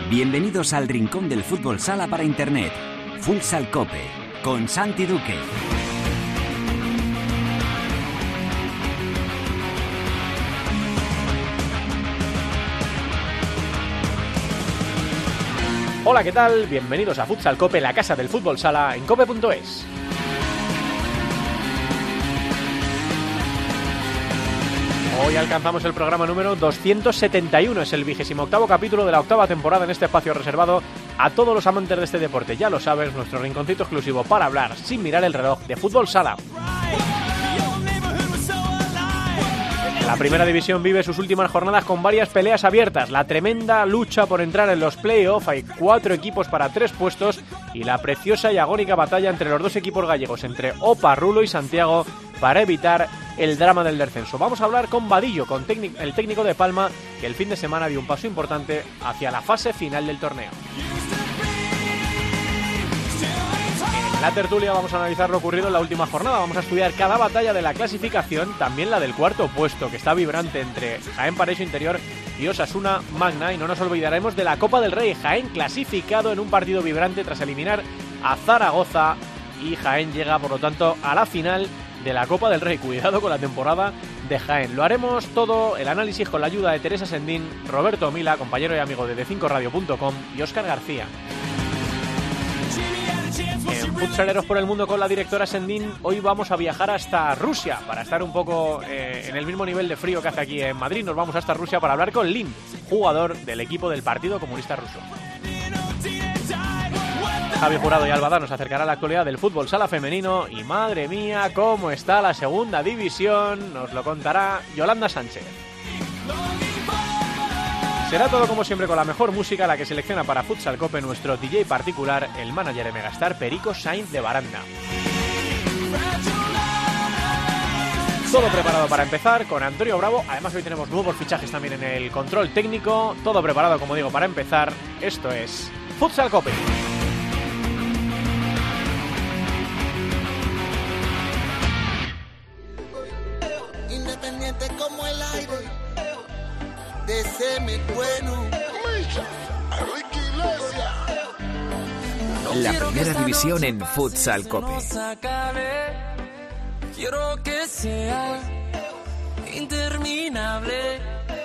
Bienvenidos al rincón del fútbol sala para internet. Futsal Cope, con Santi Duque. Hola, ¿qué tal? Bienvenidos a Futsal Cope, la casa del fútbol sala en cope.es. Hoy alcanzamos el programa número 271, es el 28º capítulo de la octava temporada en este espacio reservado a todos los amantes de este deporte. Ya lo sabes, nuestro rinconcito exclusivo para hablar sin mirar el reloj de fútbol sala. La primera división vive sus últimas jornadas con varias peleas abiertas, la tremenda lucha por entrar en los play-off, hay 4 equipos para 3 puestos y la preciosa y agónica batalla entre los dos equipos gallegos, entre Opa, Rulo y Santiago, para evitar el drama del descenso. Vamos a hablar con Vadillo, el técnico de Palma, que el fin de semana dio un paso importante hacia la fase final del torneo. En la tertulia vamos a analizar lo ocurrido en la última jornada, vamos a estudiar cada batalla de la clasificación, también la del cuarto puesto, que está vibrante entre Jaén Paraíso Interior y Osasuna Magna, y no nos olvidaremos de la Copa del Rey. Jaén clasificado en un partido vibrante tras eliminar a Zaragoza, y Jaén llega por lo tanto a la final de la Copa del Rey. Cuidado con la temporada de Jaén. Lo haremos todo, el análisis, con la ayuda de Teresa Sendín, Roberto Mila, compañero y amigo de D5Radio.com, y Óscar García. En Futsaleros por el Mundo con la directora Sendín, hoy vamos a viajar hasta Rusia para estar un poco en el mismo nivel de frío que hace aquí en Madrid. Nos vamos hasta Rusia para hablar con Lin, jugador del equipo del Partido Comunista Ruso. Javi Jurado y Albada nos acercará a la actualidad del fútbol sala femenino y madre mía, cómo está la segunda división, nos lo contará Yolanda Sánchez. Será todo como siempre con la mejor música, la que selecciona para Futsal Cope nuestro DJ particular, el manager de Megastar, Perico Sainz de Baranda. Todo preparado para empezar con Antonio Bravo. Además hoy tenemos nuevos fichajes también en el control técnico. Todo preparado, como digo, para empezar. Esto es Futsal Cope. Independiente como el aire. Deceme bueno. La primera división en Futsal Cope. Quiero que sea interminable.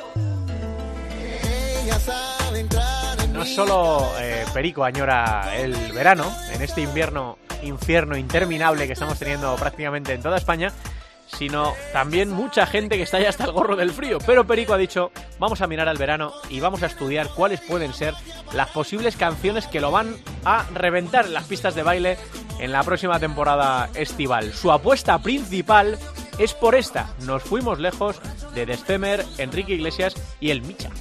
No solo Perico añora el verano, en este infierno interminable que estamos teniendo prácticamente en toda España, sino también mucha gente que está ya hasta el gorro del frío. Pero Perico ha dicho, vamos a mirar al verano y vamos a estudiar cuáles pueden ser las posibles canciones que lo van a reventar en las pistas de baile en la próxima temporada estival. Su apuesta principal es por esta. Nos fuimos lejos de Descemer, Enrique Iglesias y el Micha.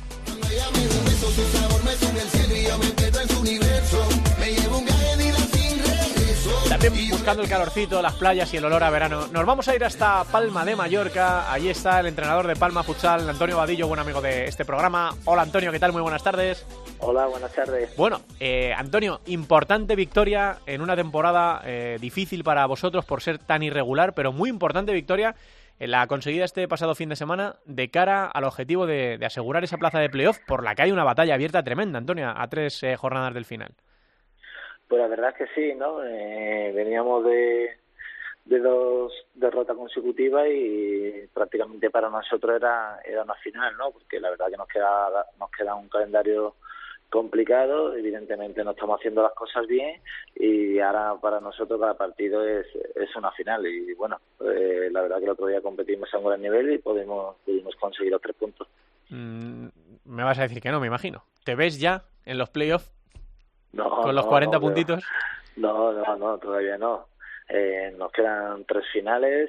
También buscando el calorcito, las playas y el olor a verano, nos vamos a ir hasta Palma de Mallorca. Allí está el entrenador de Palma Futsal, Antonio Vadillo, buen amigo de este programa. Hola Antonio, ¿qué tal? Muy buenas tardes. Hola, buenas tardes. Bueno, Antonio, importante victoria en una temporada difícil para vosotros por ser tan irregular, pero muy importante victoria en la conseguida este pasado fin de semana de cara al objetivo de asegurar esa plaza de playoff, por la que hay una batalla abierta tremenda, Antonio, a 3 jornadas del final. Pues la verdad es que sí, ¿no? Veníamos de 2 derrotas consecutivas y prácticamente para nosotros era una final, ¿no? Porque la verdad que nos queda un calendario complicado, evidentemente no estamos haciendo las cosas bien y ahora para nosotros cada partido es una final y bueno, la verdad que el otro día competimos a un gran nivel y pudimos conseguir los 3 puntos. Me vas a decir que no, me imagino. ¿Te ves ya en los playoffs? No, ¿con los 40 puntitos? No, todavía no. Nos quedan 3 finales,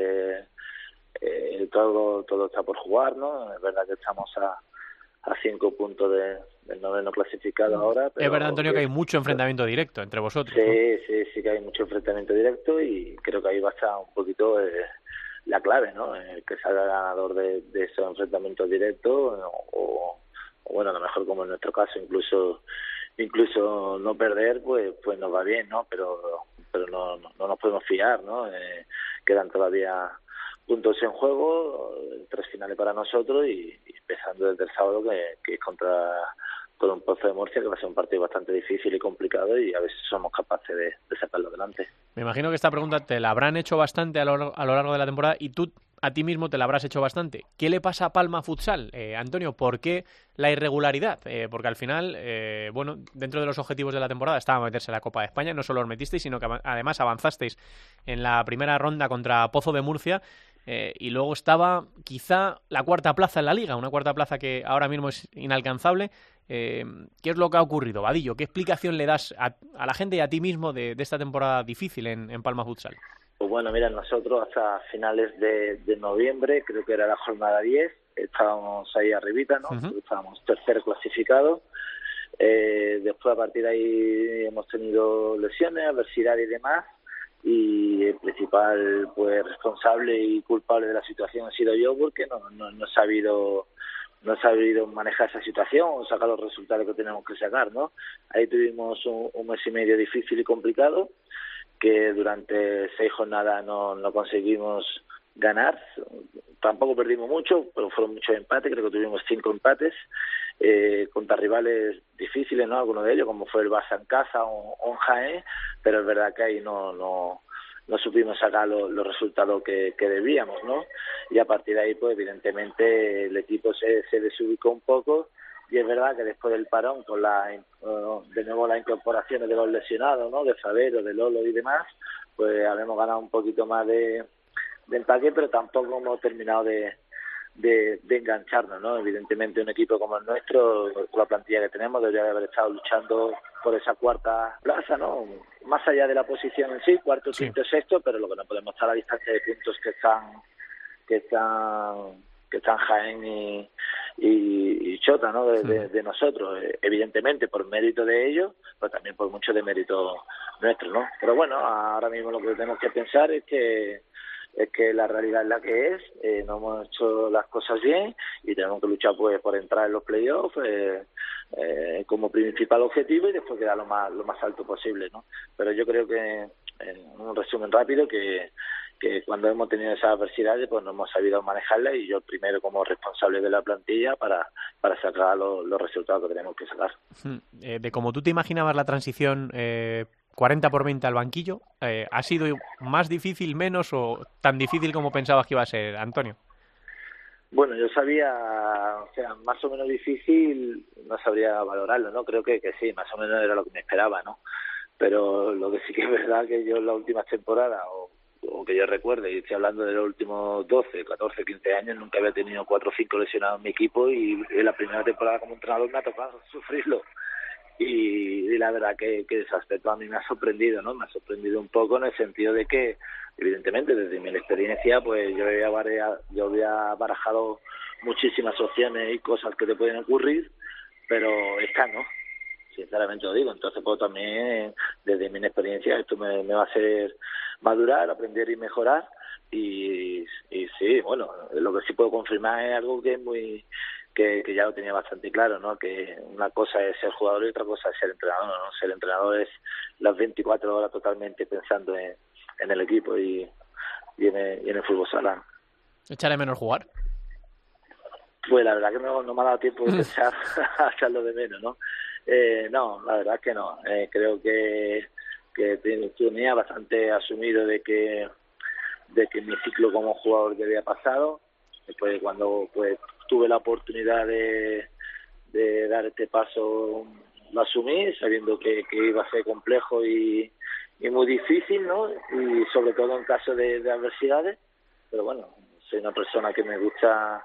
todo está por jugar, ¿no? Es verdad que estamos a 5 puntos del noveno clasificado ahora. Pero es verdad, Antonio, que hay mucho enfrentamiento directo entre vosotros. Sí que hay mucho enfrentamiento directo y creo que ahí va a estar un poquito la clave, ¿no? Que salga ganador de esos enfrentamientos directos o bueno, a lo mejor como en nuestro caso incluso no perder, pues nos va bien, ¿no? Pero no nos podemos fiar, ¿no? Quedan todavía puntos en juego, 3 finales para nosotros y empezando desde el sábado que es contra un Pozo de Murcia, que va a ser un partido bastante difícil y complicado, y a ver si somos capaces de sacarlo adelante. Me imagino que esta pregunta te la habrán hecho bastante a lo largo de la temporada, y tú a ti mismo te la habrás hecho bastante. ¿Qué le pasa a Palma Futsal, Antonio? ¿Por qué la irregularidad? Porque al final, bueno, dentro de los objetivos de la temporada estaba meterse en la Copa de España, no solo os metisteis, sino que además avanzasteis en la primera ronda contra Pozo de Murcia, y luego estaba quizá la cuarta plaza en la Liga, una cuarta plaza que ahora mismo es inalcanzable. ¿Qué es lo que ha ocurrido, Vadillo? ¿Qué explicación le das a la gente y a ti mismo de esta temporada difícil en Palma Futsal? Pues bueno, mira, nosotros hasta finales de noviembre, creo que era la jornada 10, estábamos ahí arribita, ¿no? Uh-huh. Estábamos tercer clasificado. Después, a partir de ahí, hemos tenido lesiones, adversidad y demás, y el principal pues responsable y culpable de la situación ha sido yo, porque no he sabido manejar esa situación o sacar los resultados que tenemos que sacar, ¿no? Ahí tuvimos un mes y medio difícil y complicado, que durante 6 jornadas no conseguimos ganar. Tampoco perdimos mucho, pero fueron muchos empates, creo que tuvimos 5 empates, contra rivales difíciles, ¿no? Algunos de ellos, como fue el Barça en casa o en Jaén, pero es verdad que ahí no supimos sacar los resultados que debíamos, ¿no? Y a partir de ahí, pues evidentemente el equipo se desubicó un poco, y es verdad que después del parón, con de nuevo las incorporaciones de los lesionados, ¿no? De Favero, de Lolo y demás, pues habíamos ganado un poquito más de empaque, pero tampoco hemos terminado de engancharnos, ¿no? Evidentemente un equipo como el nuestro, con la plantilla que tenemos, debería de haber estado luchando por esa cuarta plaza, ¿no? Más allá de la posición en sí, cuarto, quinto, sexto, pero lo que no podemos estar a la distancia de puntos que están Jaén y Chota, ¿no? De nosotros, evidentemente por mérito de ellos, pero también por mucho de mérito nuestro, ¿no? Pero bueno, ahora mismo lo que tenemos que pensar es que la realidad es la que es, no hemos hecho las cosas bien y tenemos que luchar pues por entrar en los playoffs como principal objetivo, y después quedar lo más alto posible, ¿no? Pero yo creo que, en un resumen rápido, que cuando hemos tenido esas adversidades pues no hemos sabido manejarlas, y yo primero como responsable de la plantilla para sacar los resultados que tenemos que sacar. De como tú te imaginabas la transición 40-20 al banquillo, ¿ha sido más difícil, menos o tan difícil como pensabas que iba a ser, Antonio? Bueno, yo sabía, o sea, más o menos difícil, no sabría valorarlo, ¿no? Creo que sí, más o menos era lo que me esperaba, ¿no? Pero lo que sí que es verdad que yo en las últimas temporadas, o que yo recuerde, y estoy hablando de los últimos 12, 14, 15 años, nunca había tenido 4 o 5 lesionados en mi equipo, y en la primera temporada como entrenador me ha tocado sufrirlo. Y la verdad que ese aspecto a mí me ha sorprendido, ¿no? Me ha sorprendido un poco, en el sentido de que, evidentemente, desde mi experiencia, pues yo había barajado muchísimas opciones y cosas que te pueden ocurrir, pero esta no, sinceramente lo digo. Entonces, pues también, desde mi experiencia, esto me va a hacer madurar, aprender y mejorar, y sí, bueno, lo que sí puedo confirmar es algo que es que ya lo tenía bastante claro, ¿no? Que una cosa es ser jugador y otra cosa es ser entrenador, ¿no? Ser entrenador es las 24 horas totalmente pensando en el equipo y en el fútbol sala. ¿Echaré menos jugar? Pues la verdad que no me ha dado tiempo de pensar a echarlo de menos, ¿no? No, la verdad es que no. Creo que tenía bastante asumido de que mi ciclo como jugador ya había pasado. Después, cuando pues tuve la oportunidad de dar este paso, lo asumí, sabiendo que iba a ser complejo y muy difícil, ¿no? Y sobre todo en caso de adversidades. Pero bueno, soy una persona que me gusta,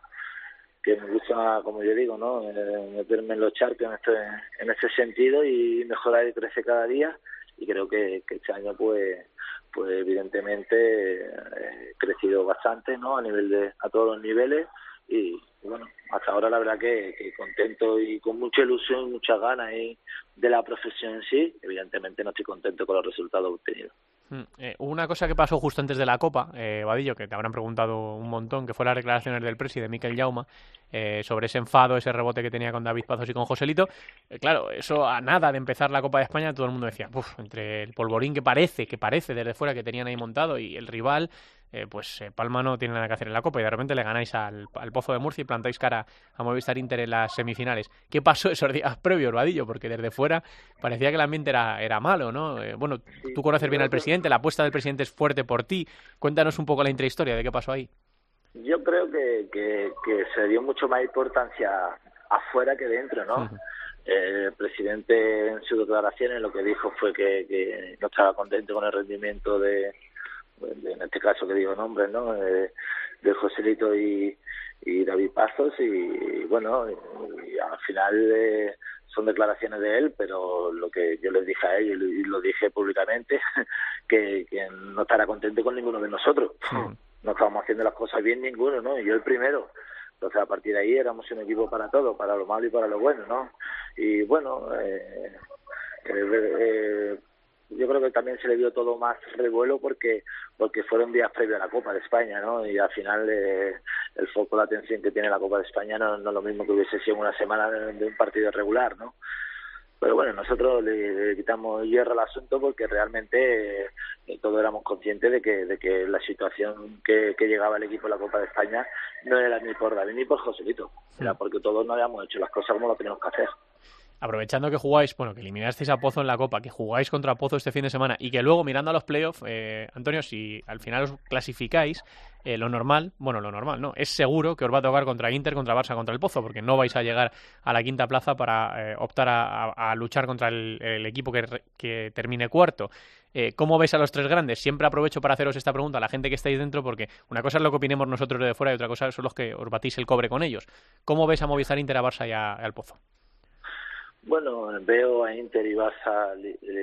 como yo digo, ¿no? Meterme en los charcos en este sentido, y mejorar y crecer cada día. Y creo que este año pues evidentemente he crecido bastante, ¿no? A todos los niveles, y bueno, hasta ahora la verdad que contento y con mucha ilusión y muchas ganas de la profesión en sí. Evidentemente no estoy contento con los resultados obtenidos. Una cosa que pasó justo antes de la Copa, Vadillo, que te habrán preguntado un montón, que fue las declaraciones del presi de Mikel Jauma, sobre ese enfado, ese rebote que tenía con David Pazos y con Joselito. Claro, eso a nada de empezar la Copa de España, todo el mundo decía, entre el polvorín que parece desde fuera que tenían ahí montado y el rival, Palma no tiene nada que hacer en la Copa y de repente le ganáis al Pozo de Murcia y plantáis cara a Movistar Inter en las semifinales. ¿Qué pasó esos días previos, Vadillo? Porque desde fuera parecía que el ambiente era malo, ¿no? Tú conoces bien al presidente, la apuesta del presidente es fuerte por ti. Cuéntanos un poco la intrahistoria de qué pasó ahí. Yo creo que se dio mucho más importancia afuera que dentro, ¿no? Uh-huh. El presidente en sus declaraciones lo que dijo fue que no estaba contento con el rendimiento en este caso que digo nombres, ¿no? De Joselito y David Pazos y bueno, y al final son declaraciones de él, pero lo que yo les dije a ellos y lo dije públicamente, que no estará contento con ninguno de nosotros. Uh-huh. No estábamos haciendo las cosas bien ninguno, ¿no? Y yo el primero. Entonces, a partir de ahí éramos un equipo para todo, para lo malo y para lo bueno, ¿no? Y bueno, yo creo que también se le dio todo más revuelo porque fueron días previos a la Copa de España, ¿no? Y al final el foco, la atención que tiene la Copa de España no es lo mismo que hubiese sido una semana de un partido regular, ¿no? Pero bueno, nosotros le quitamos hierro al asunto porque realmente todos éramos conscientes de que la situación que llegaba el equipo a la Copa de España no era ni por David ni por Joselito, era porque todos no habíamos hecho las cosas como lo teníamos que hacer. Aprovechando que jugáis, que eliminasteis a Pozo en la Copa, que jugáis contra Pozo este fin de semana y que luego mirando a los playoffs, Antonio, si al final os clasificáis, lo normal no, es seguro que os va a tocar contra Inter, contra Barça, contra el Pozo, porque no vais a llegar a la quinta plaza para optar a luchar contra el equipo que termine cuarto. ¿Cómo ves a los tres grandes? Siempre aprovecho para haceros esta pregunta a la gente que estáis dentro, porque una cosa es lo que opinemos nosotros de fuera y otra cosa son los que os batís el cobre con ellos. ¿Cómo ves a Movistar Inter, a Barça y al Pozo? Bueno, veo a Inter y Barça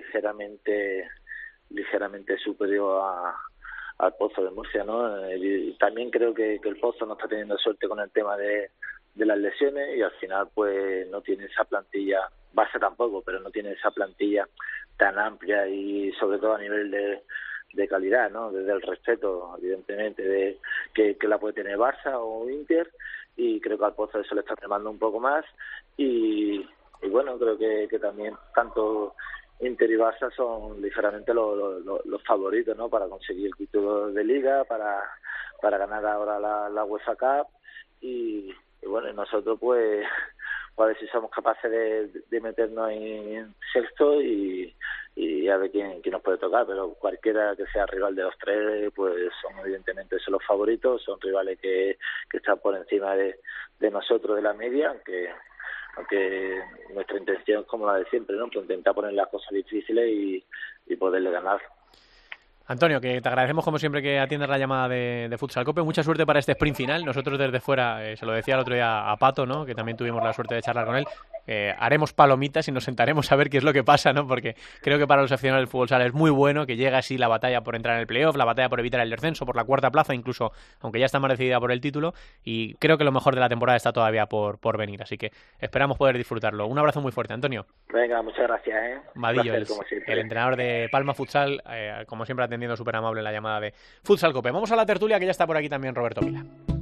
ligeramente superior al Pozo de Murcia, ¿no? Y también creo que el Pozo no está teniendo suerte con el tema de las lesiones y al final pues no tiene esa plantilla, Barça tampoco, pero no tiene esa plantilla tan amplia y sobre todo a nivel de calidad, ¿no? Desde el respeto, evidentemente, que la puede tener Barça o Inter, y creo que al Pozo eso le está tremando un poco más y bueno, creo que también tanto Inter y Barça son ligeramente los favoritos, ¿no? Para conseguir el título de Liga, para ganar ahora la UEFA Cup y bueno, nosotros pues a ver si somos capaces de meternos en sexto y a ver quién nos puede tocar, pero cualquiera que sea rival de los tres pues son evidentemente los favoritos, son rivales que están por encima de nosotros, de la media, aunque nuestra intención es como la de siempre, ¿no? Pues intentar poner las cosas difíciles y poderle ganar. Antonio, que te agradecemos como siempre que atiendas la llamada de Futsal Cope. Mucha suerte para este sprint final. Nosotros desde fuera, se lo decía el otro día a Pato, ¿no? Que también tuvimos la suerte de charlar con él. Haremos palomitas y nos sentaremos a ver qué es lo que pasa, ¿no? Porque creo que para los aficionados del fútbol sala es muy bueno que llega así la batalla por entrar en el playoff, la batalla por evitar el descenso, por la cuarta plaza, incluso aunque ya está más decidida por el título. Y creo que lo mejor de la temporada está todavía por venir. Así que esperamos poder disfrutarlo. Un abrazo muy fuerte, Antonio. Venga, muchas gracias, Vadillo, el entrenador de Palma Futsal, como siempre atendiendo súper amable en la llamada de Futsal Cope. Vamos a la tertulia, que ya está por aquí también Roberto Mila.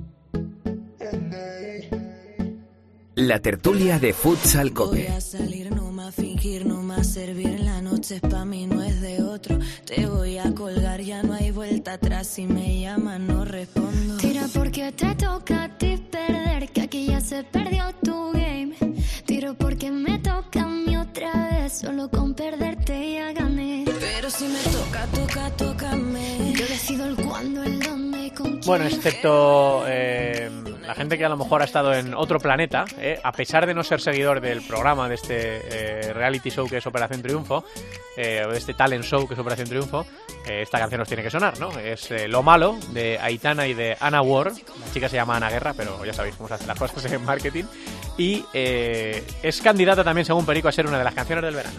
La tertulia de Futsal Cope. Voy a salir, no más fingir, no más servir. La noche es pa' mí, no es de otro. Te voy a colgar, ya no hay vuelta atrás. Si me llaman no respondo. Tira porque te toca a ti perder, que aquí ya se perdió tu game. Tiro porque me toca a mí otra vez, solo con perderte ya gané. Pero si me tócame. Yo decido el cuándo, el dónde y con quién. Bueno, excepto la gente que a lo mejor ha estado en otro planeta, a pesar de no ser seguidor del programa, de este reality show que es Operación Triunfo, o de este talent show que es Operación Triunfo, esta canción nos tiene que sonar, ¿no? Es Lo Malo, de Aitana y de Ana Ward. La chica se llama Ana Guerra, pero ya sabéis cómo se hacen las cosas en marketing. Y es candidata también, según Perico, a ser una de las canciones del verano.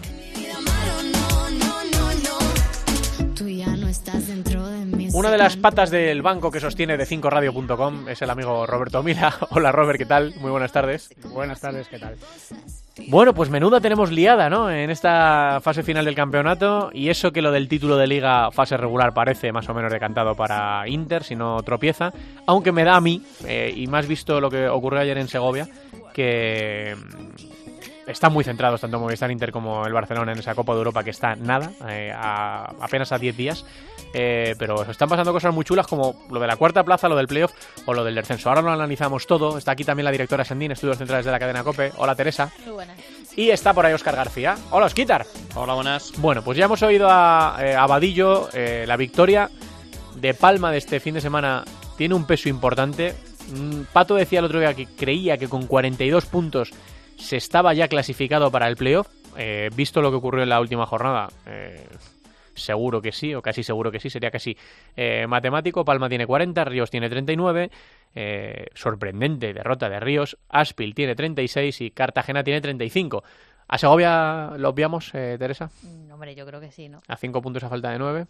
Una de las patas del banco que sostiene de 5radio.com es el amigo Roberto Mila. Hola Robert, ¿qué tal? Muy buenas tardes. Buenas tardes, ¿qué tal? Bueno, pues menuda tenemos liada, ¿no? En esta fase final del campeonato, y eso que lo del título de Liga fase regular parece más o menos decantado para Inter, si no tropieza, aunque me da a mí, y más visto lo que ocurrió ayer en Segovia, que están muy centrados tanto Movistar Inter como el Barcelona en esa Copa de Europa que está nada, apenas a 10 días. Pero están pasando cosas muy chulas como lo de la cuarta plaza, lo del playoff o lo del descenso. Ahora lo analizamos todo. Está aquí también la directora Sendín, Estudios Centrales de la cadena COPE. Hola, Teresa. Muy buenas. Y está por ahí Óscar García. Hola, Osquitar. Hola, buenas. Bueno, pues ya hemos oído a Vadillo. La victoria de Palma de este fin de semana tiene un peso importante. Pato decía el otro día que creía que con 42 puntos se estaba ya clasificado para el playoff. Visto lo que ocurrió en la última jornada, seguro que sí, o casi seguro que sí, sería casi matemático. Palma tiene 40, Ríos tiene 39, sorprendente derrota de Ríos, Aspil tiene 36 y Cartagena tiene 35. ¿A Segovia lo obviamos, Teresa? Hombre, yo creo que sí, ¿no? A 5 puntos a falta de 9.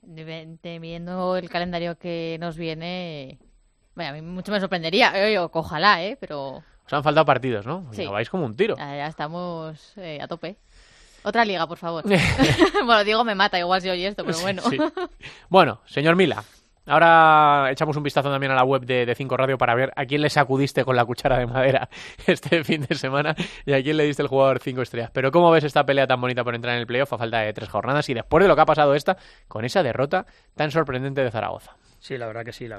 Viendo el calendario que nos viene, bueno, a mí mucho me sorprendería, ojalá, pero... Os han faltado partidos, ¿no? Sí. Vais como un tiro. Ya estamos a tope. Otra liga, por favor. Bueno, Diego me mata igual si oye esto, pero bueno. Sí. Bueno, señor Mila, ahora echamos un vistazo también a la web de 5 Radio para ver a quién le sacudiste con la cuchara de madera este fin de semana y a quién le diste el jugador 5 estrellas. Pero ¿cómo ves esta pelea tan bonita por entrar en el playoff a falta de 3 jornadas y después de lo que ha pasado con esa derrota tan sorprendente de Zaragoza? Sí, la verdad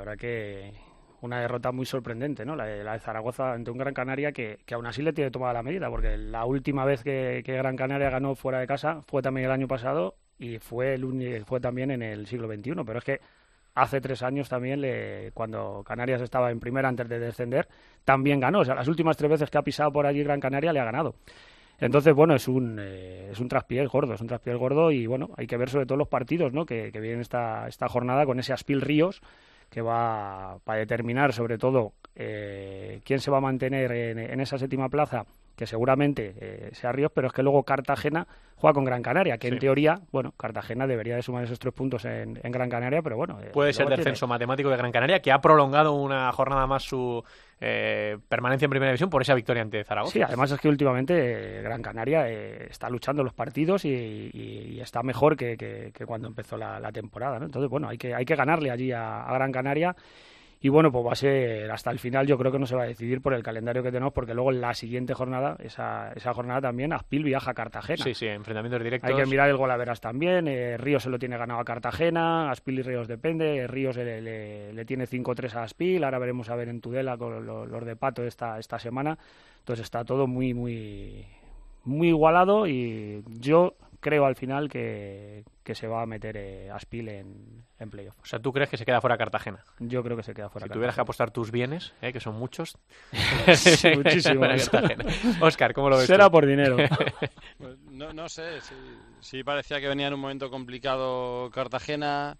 que una derrota muy sorprendente, ¿no? La de Zaragoza ante un Gran Canaria que aún así le tiene tomada la medida, porque la última vez que Gran Canaria ganó fuera de casa fue también el año pasado y fue también en el siglo XXI, pero es que hace 3 años también, cuando Canarias estaba en primera antes de descender, también ganó. O sea, las últimas 3 veces que ha pisado por allí Gran Canaria le ha ganado. Entonces, bueno, es un traspiés gordo y, bueno, hay que ver sobre todo los partidos, ¿no? que vienen esta jornada con ese Aspil Ríos, que va a determinar sobre todo quién se va a mantener en esa 7ª plaza, que seguramente sea Ríos, pero es que luego Cartagena juega con Gran Canaria, que en teoría, bueno, Cartagena debería de sumar esos 3 puntos en Gran Canaria, pero bueno... Puede ser descenso matemático de Gran Canaria, que ha prolongado una jornada más su permanencia en Primera División por esa victoria ante Zaragoza. Sí, además es que últimamente Gran Canaria está luchando los partidos y está mejor que cuando empezó la temporada, ¿no? Entonces, bueno, hay que ganarle allí a Gran Canaria. Y bueno, pues va a ser hasta el final, yo creo que no se va a decidir por el calendario que tenemos, porque luego en la siguiente jornada, esa jornada también, Aspil viaja a Cartagena. Sí, enfrentamientos directos. Hay que mirar el golaveras también, Ríos se lo tiene ganado a Cartagena, Aspil y Ríos depende, Ríos le tiene 5-3 a Aspil, ahora veremos a ver en Tudela con los de Pato esta semana, entonces está todo muy, muy, muy igualado y yo creo al final que se va a meter Aspil en playoff. O sea, ¿tú crees que se queda fuera Cartagena? Yo creo que se queda fuera Cartagena. Si tuvieras que apostar tus bienes, que son muchos. Sí, muchísimos. Óscar, ¿cómo lo ves? Será por dinero. Pues no sé, sí parecía que venía en un momento complicado Cartagena.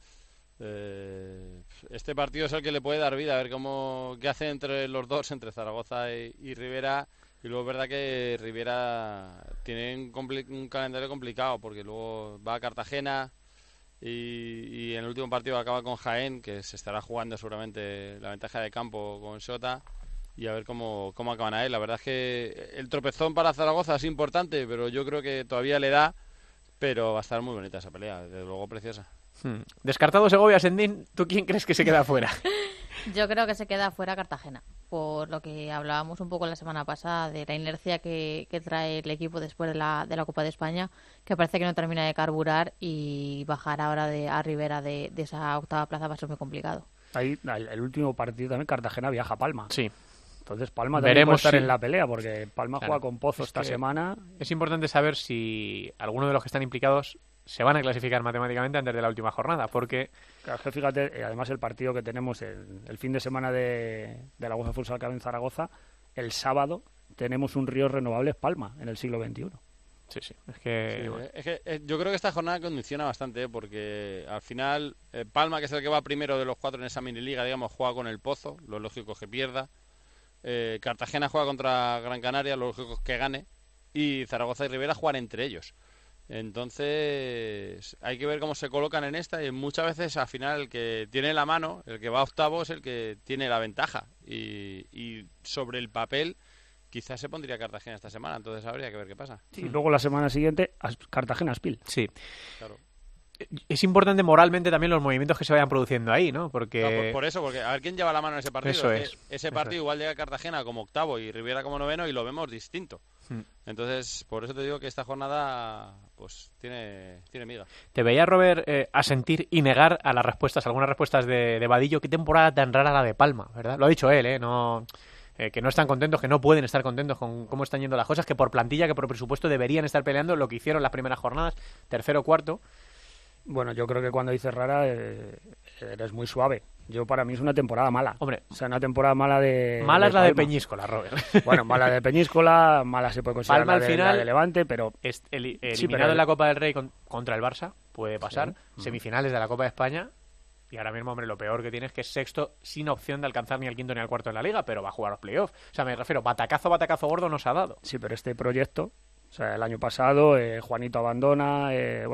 Este partido es el que le puede dar vida, a ver qué hace entre los dos, entre Zaragoza y Rivera. Y luego es verdad que Rivera tiene un calendario complicado, porque luego va a Cartagena y en el último partido acaba con Jaén, que se estará jugando seguramente la ventaja de campo con Xota, y a ver cómo acaban ahí. La verdad es que el tropezón para Zaragoza es importante, pero yo creo que todavía le da, pero va a estar muy bonita esa pelea, desde luego preciosa. Descartado Segovia, Sendín, ¿tú quién crees que se queda fuera? Yo creo que se queda fuera Cartagena, por lo que hablábamos un poco la semana pasada de la inercia que trae el equipo después de la Copa de España, que parece que no termina de carburar, y bajar ahora a Rivera de esa 8ª plaza va a ser muy complicado. Ahí, el último partido también, Cartagena viaja a Palma. Sí. Entonces Palma también puede estar en la pelea, porque Palma juega con Pozo esta semana. Es importante saber si alguno de los que están implicados se van a clasificar matemáticamente antes de la última jornada, porque... Claro, que fíjate, además el partido que tenemos el fin de semana de la UEFA Futsal Club en Zaragoza, el sábado tenemos un Ríos Renovables Palma en el siglo XXI. Sí, es que yo creo que esta jornada condiciona bastante, porque al final Palma, que es el que va primero de los 4 en esa mini liga, digamos, juega con el Pozo, lo lógico es que pierda. Cartagena juega contra Gran Canaria, lo lógico es que gane, y Zaragoza y Rivera juegan entre ellos. Entonces hay que ver cómo se colocan en esta, y muchas veces al final el que tiene la mano, el que va octavo, es el que tiene la ventaja, y sobre el papel quizás se pondría Cartagena esta semana, entonces habría que ver qué pasa. Y luego la semana siguiente Cartagena-Aspil. Sí, claro. Es importante moralmente también los movimientos que se vayan produciendo ahí, ¿no? Porque... No, por eso, porque a ver quién lleva la mano en ese partido. Eso es. Ese partido igual llega Cartagena como octavo y Rivera como noveno, y lo vemos distinto. Entonces, por eso te digo que esta jornada pues tiene miga. Te veía, Robert, asentir y negar a las respuestas, algunas respuestas de Vadillo. Qué temporada tan rara la de Palma, ¿verdad? Lo ha dicho él, no, que no están contentos, que no pueden estar contentos con cómo están yendo las cosas, que por plantilla, que por presupuesto deberían estar peleando lo que hicieron las primeras jornadas, tercero, cuarto. Bueno, yo creo que cuando dices rara eres muy suave. Para mí es una temporada mala. Hombre, o sea, una temporada mala de... Mala es la de Peñíscola, Robert. Bueno, mala de Peñíscola, mala se puede considerar Palma, la al final, la de Levante, pero... Eliminado en la Copa del Rey contra el Barça, puede pasar. Sí. Semifinales de la Copa de España. Y ahora mismo, hombre, lo peor que tiene es que es sexto sin opción de alcanzar ni el quinto ni el cuarto en la Liga, pero va a jugar los playoffs. O sea, me refiero, batacazo gordo nos ha dado. Sí, pero este proyecto, o sea, el año pasado, Juanito abandona,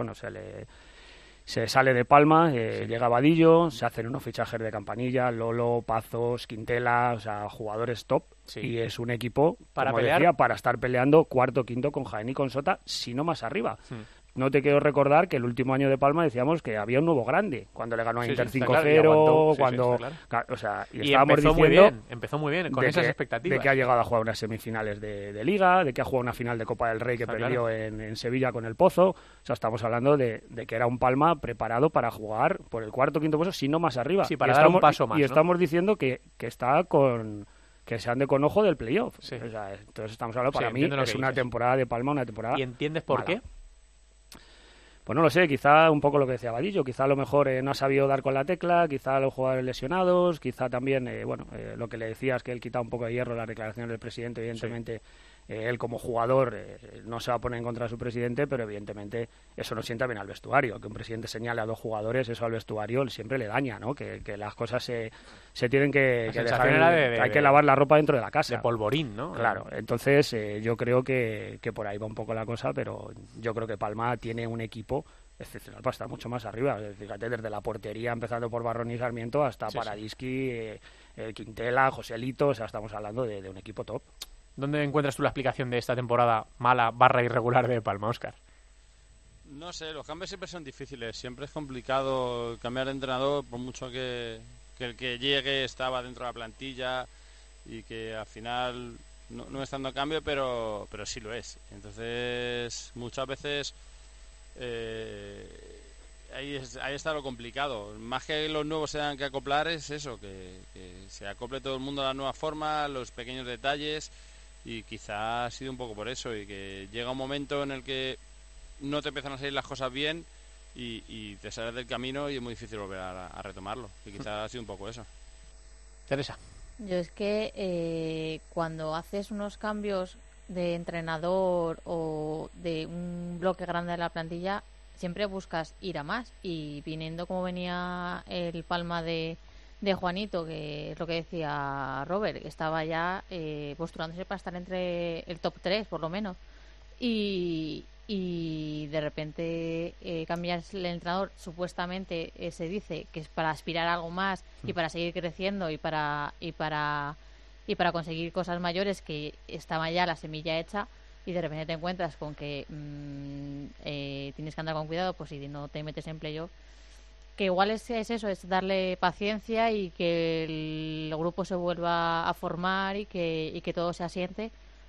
se sale de Palma, llega Vadillo, se hacen unos fichajes de campanilla, Lolo, Pazos, Quintela, o sea, jugadores top, y es un equipo, como decía, para estar peleando cuarto, quinto con Jaén y con Sota, si no más arriba. No te quiero recordar que el último año de Palma decíamos que había un nuevo grande, cuando le ganó a Inter 5-0, cuando... O sea, y estábamos diciendo... Empezó muy bien, con esas expectativas. De que ha llegado a jugar unas semifinales de Liga, de que ha jugado una final de Copa del Rey que perdió en Sevilla con el Pozo. O sea, estamos hablando de que era un Palma preparado para jugar por el cuarto, quinto puesto, si no más arriba. Sí, para dar un paso más, y estamos diciendo que está con... que se ande con ojo del playoff. O sea, entonces estamos hablando, para mí, es una temporada de Palma, una temporada... ¿Y entiendes por qué? Pues no lo sé, quizá un poco lo que decía Vadillo, quizá a lo mejor no ha sabido dar con la tecla, quizá los jugadores lesionados, quizá también, lo que le decía es que él quita un poco de hierro las declaraciones del presidente, evidentemente. Él como jugador no se va a poner en contra de su presidente, pero evidentemente eso no sienta bien al vestuario. Que un presidente señale a dos jugadores, eso al vestuario siempre le daña, ¿no? Que las cosas se tienen que dejar, hay que lavar la ropa dentro de la casa. De polvorín, ¿no? Claro, entonces yo creo que por ahí va un poco la cosa, pero yo creo que Palma tiene un equipo excepcional para estar mucho más arriba. Fíjate, desde la portería, empezando por Barrón y Sarmiento, hasta Paradischi, Quintela, Joselito, o sea, estamos hablando de un equipo top. ¿Dónde encuentras tú la explicación de esta temporada mala / irregular de Palma, Óscar? No sé, los cambios siempre son difíciles. Siempre es complicado cambiar de entrenador, por mucho que el que llegue estaba dentro de la plantilla y que al final no es tanto cambio, pero sí lo es. Entonces, muchas veces ahí está lo complicado. Más que los nuevos se tengan que acoplar, es eso, que se acople todo el mundo a la nueva forma, los pequeños detalles. Y quizá ha sido un poco por eso, y que llega un momento en el que no te empiezan a salir las cosas bien y te sales del camino y es muy difícil volver a retomarlo. Y quizá ha sido un poco eso. Teresa. Yo es que cuando haces unos cambios de entrenador o de un bloque grande de la plantilla, siempre buscas ir a más. Y viniendo como venía el Palma de Juanito, que es lo que decía Robert, estaba ya postulándose para estar entre el top 3 por lo menos, y de repente cambias el entrenador, supuestamente se dice que es para aspirar a algo más y para seguir creciendo y para conseguir cosas mayores, que estaba ya la semilla hecha, y de repente te encuentras con que tienes que andar con cuidado, pues si no te metes en playoff, que igual es eso, es darle paciencia y que el grupo se vuelva a formar y que todo se asiente,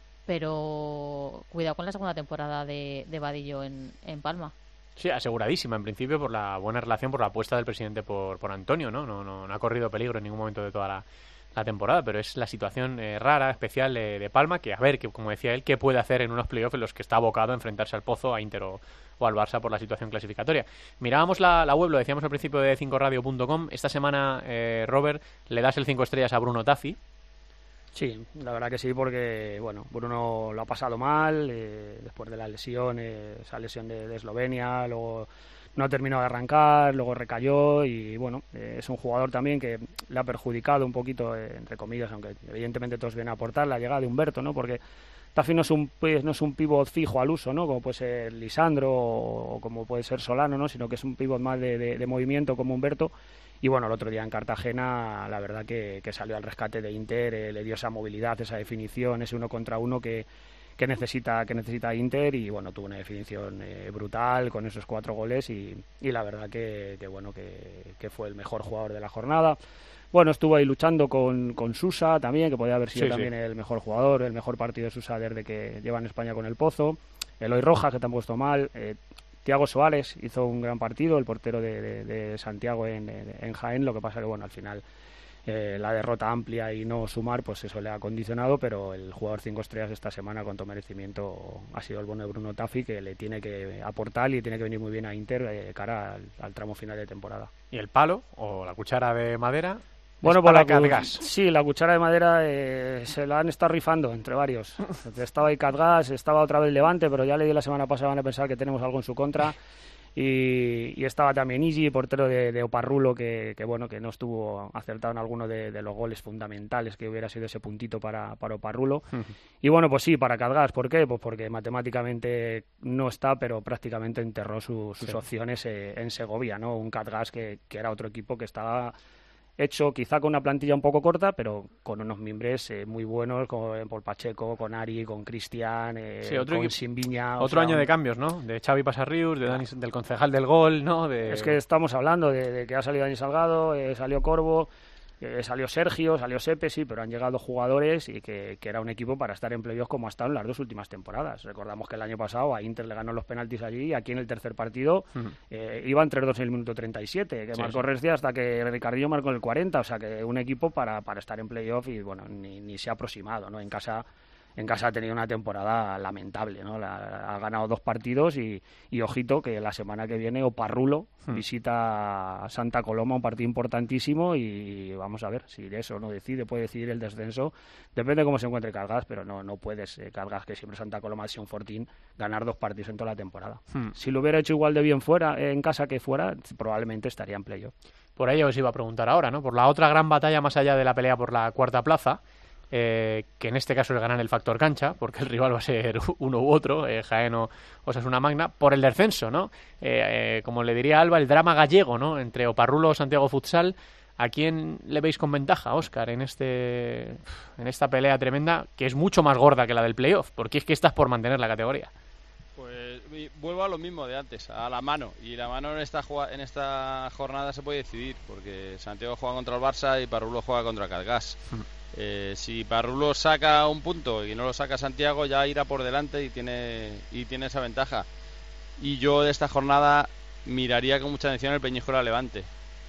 pero cuidado con la segunda temporada de Vadillo en Palma. Sí, aseguradísima en principio por la buena relación, por la apuesta del presidente por Antonio, ¿no? No ha corrido peligro en ningún momento de toda la temporada, pero es la situación rara, especial de Palma, que a ver, que como decía él, qué puede hacer en unos playoffs en los que está abocado a enfrentarse al Pozo, a Inter o al Barça por la situación clasificatoria. Mirábamos la web, lo decíamos al principio de 5radio.com. Esta semana, Robert, le das el 5 estrellas a Bruno Taffi. Sí, la verdad que sí, porque bueno, Bruno lo ha pasado mal después de la lesión, esa lesión de Eslovenia, luego no ha terminado de arrancar, luego recayó y bueno, es un jugador también que le ha perjudicado un poquito, entre comillas, aunque evidentemente todos vienen a aportar, la llegada de Humberto, ¿no? Porque Taffi no es un pívot fijo al uso, ¿no? Como puede ser Lisandro o como puede ser Solano, ¿no? Sino que es un pívot más de movimiento como Humberto. Y bueno, el otro día en Cartagena, la verdad que salió al rescate de Inter, le dio esa movilidad, esa definición, ese 1 contra 1 que necesita Inter, y bueno, tuvo una definición brutal con esos 4 goles y la verdad que fue el mejor jugador de la jornada. Bueno, estuvo ahí luchando con Susa también, que podía haber sido también sí. el mejor jugador, el mejor partido de Susa desde que lleva en España con el Pozo. Eloy Rojas, que te han puesto mal. Thiago Suárez hizo un gran partido, el portero de Santiago en Jaén. Lo que pasa que, bueno, al final la derrota amplia y no sumar, pues eso le ha condicionado, pero el jugador 5 estrellas esta semana con todo merecimiento ha sido el bueno de Bruno Taffi, que le tiene que aportar y tiene que venir muy bien a Inter cara al tramo final de temporada. ¿Y el palo o la cuchara de madera? Bueno, pues la Catgas. Sí, la cuchara de madera se la han estado rifando entre varios. Estaba ahí Catgas, estaba otra vez Levante, pero ya le di la semana pasada, van a pensar que tenemos algo en su contra. Y estaba también Igi, portero de Oparrulo, que bueno, que no estuvo acertado en alguno de los goles fundamentales, que hubiera sido ese puntito para Oparrulo. Y bueno, pues sí, para Catgas. ¿Por qué? Pues porque matemáticamente no está, pero prácticamente enterró sus opciones en Segovia, ¿no? Un Catgas que era otro equipo que estaba hecho quizá con una plantilla un poco corta, pero con unos miembros muy buenos, con Paul Pacheco, con Ari, con Cristian, con Simbiña. Otro año de cambios, ¿no? De Xavi Pasarrius, del concejal del gol, ¿no? Es que estamos hablando de que ha salido Dani Salgado, salió Corvo, salió Sergio, salió Sepe, sí, pero han llegado jugadores y que era un equipo para estar en playoffs como ha estado en las 2 últimas temporadas. Recordamos que el año pasado a Inter le ganó los penaltis allí y aquí en el tercer partido iban 3-2 en el minuto 37, que marcó Recia hasta que Ricardillo marcó en el 40, o sea que un equipo para estar en playoffs y bueno, ni se ha aproximado, ¿no? En casa ha tenido una temporada lamentable, ¿no? Ha ganado 2 partidos y ojito que la semana que viene Oparrulo visita Santa Coloma, un partido importantísimo, y vamos a ver si de eso no puede decidir el descenso. Depende de cómo se encuentre Catgas, pero no puedes, Catgas, que siempre Santa Coloma ha sido un fortín, ganar 2 partidos en toda la temporada. Si lo hubiera hecho igual de bien en casa que fuera, probablemente estaría en playoff. Por ello os iba a preguntar ahora, ¿no? Por la otra gran batalla más allá de la pelea por la cuarta plaza, que en este caso es ganar el factor cancha, porque el rival va a ser uno u otro, Jaén o Osasuna Magna, por el descenso, ¿no? Como le diría Alba, el drama gallego, ¿no? Entre Oparrulo o Santiago Futsal. ¿A quién le veis con ventaja, Óscar, en esta pelea tremenda, que es mucho más gorda que la del playoff? Porque es que estás por mantener la categoría. Pues vuelvo a lo mismo de antes, a la mano. Y la mano en esta jornada se puede decidir, porque Santiago juega contra el Barça y Parrulo juega contra Catgas. Si Parrulo saca un punto y no lo saca Santiago, ya irá por delante y tiene esa ventaja. Y yo de esta jornada miraría con mucha atención el Peñíscola-Levante,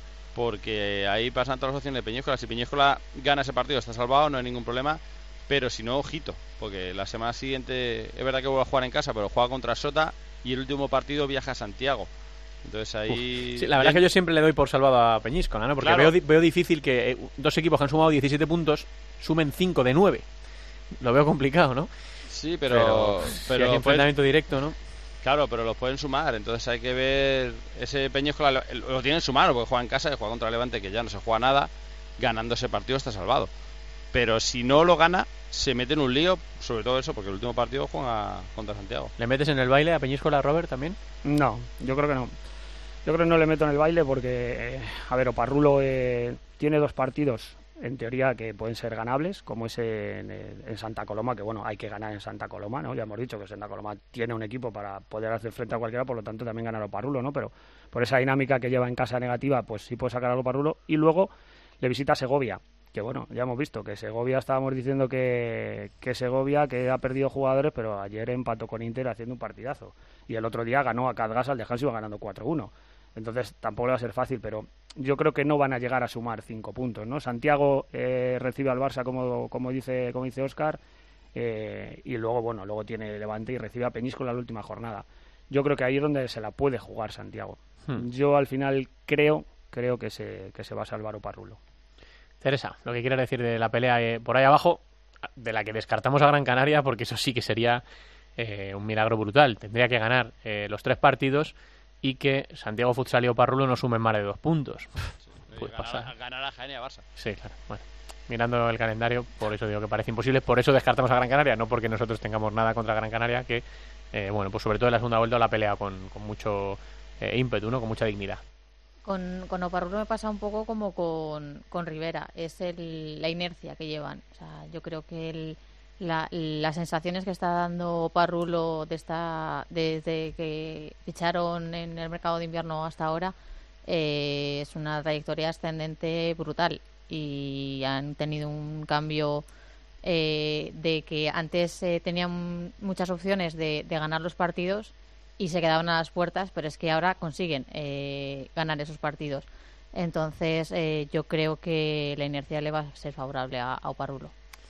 porque ahí pasan todas las opciones de Peñíscola. Si Peñíscola gana ese partido está salvado, no hay ningún problema, pero si no, ojito, porque la semana siguiente es verdad que vuelve a jugar en casa, pero juega contra Sota y el último partido viaja a Santiago. Entonces ahí... Sí, la verdad es que yo siempre le doy por salvado a Peñíscola, ¿no? Porque claro, veo difícil que 2 equipos que han sumado 17 puntos sumen 5 de 9. Lo veo complicado, ¿no? Sí, pero si hay enfrentamiento directo, ¿no? Claro, pero los pueden sumar, entonces hay que ver ese Peñíscola, lo tienen en su mano, porque juega en casa y juega contra el Levante, que ya no se juega nada, ganando ese partido está salvado. Pero si no lo gana, se mete en un lío, sobre todo eso, porque el último partido juega contra Santiago. ¿Le metes en el baile a Peñíscola, Robert, también? No, yo creo que no. Yo creo que no le meto en el baile porque, Oparrulo tiene 2 partidos, en teoría, que pueden ser ganables, como ese en Santa Coloma, que bueno, hay que ganar en Santa Coloma, ¿no? Ya hemos dicho que Santa Coloma tiene un equipo para poder hacer frente a cualquiera, por lo tanto también ganar Oparrulo, ¿no? Pero por esa dinámica que lleva en casa negativa, pues sí puede sacar algo Oparrulo. Y luego le visita Segovia, que bueno, ya hemos visto que Segovia, estábamos diciendo que Segovia, que ha perdido jugadores, pero ayer empató con Inter haciendo un partidazo. Y el otro día ganó a Catgas al descanso y iba ganando 4-1. Entonces tampoco le va a ser fácil, pero yo creo que no van a llegar a sumar 5 puntos, ¿no? Santiago recibe al Barça, como dice Óscar, y luego tiene Levante y recibe a Peñíscola la última jornada. Yo creo que ahí es donde se la puede jugar Santiago. Yo al final creo que se va a salvar Oparrulo. Teresa, lo que quieres decir de la pelea por ahí abajo, de la que descartamos a Gran Canaria, porque eso sí que sería un milagro brutal. Tendría que ganar los 3 partidos y que Santiago Futsal y Oparrulo no sumen más de 2 puntos. Sí, ganar a Jaén y a Barça. Sí, claro. Bueno, mirando el calendario, por eso digo que parece imposible. Por eso descartamos a Gran Canaria, no porque nosotros tengamos nada contra Gran Canaria, que, pues sobre todo en la segunda vuelta la pelea con mucho ímpetu, ¿no? Con mucha dignidad. Con Oparrulo me pasa un poco como con Rivera. Es la inercia que llevan. O sea, yo creo que las sensaciones que está dando Oparrulo desde que ficharon en el mercado de invierno hasta ahora es una trayectoria ascendente brutal, y han tenido un cambio de que antes tenían muchas opciones de ganar los partidos y se quedaban a las puertas, pero es que ahora consiguen ganar esos partidos. Entonces yo creo que la inercia le va a ser favorable a Oparrulo.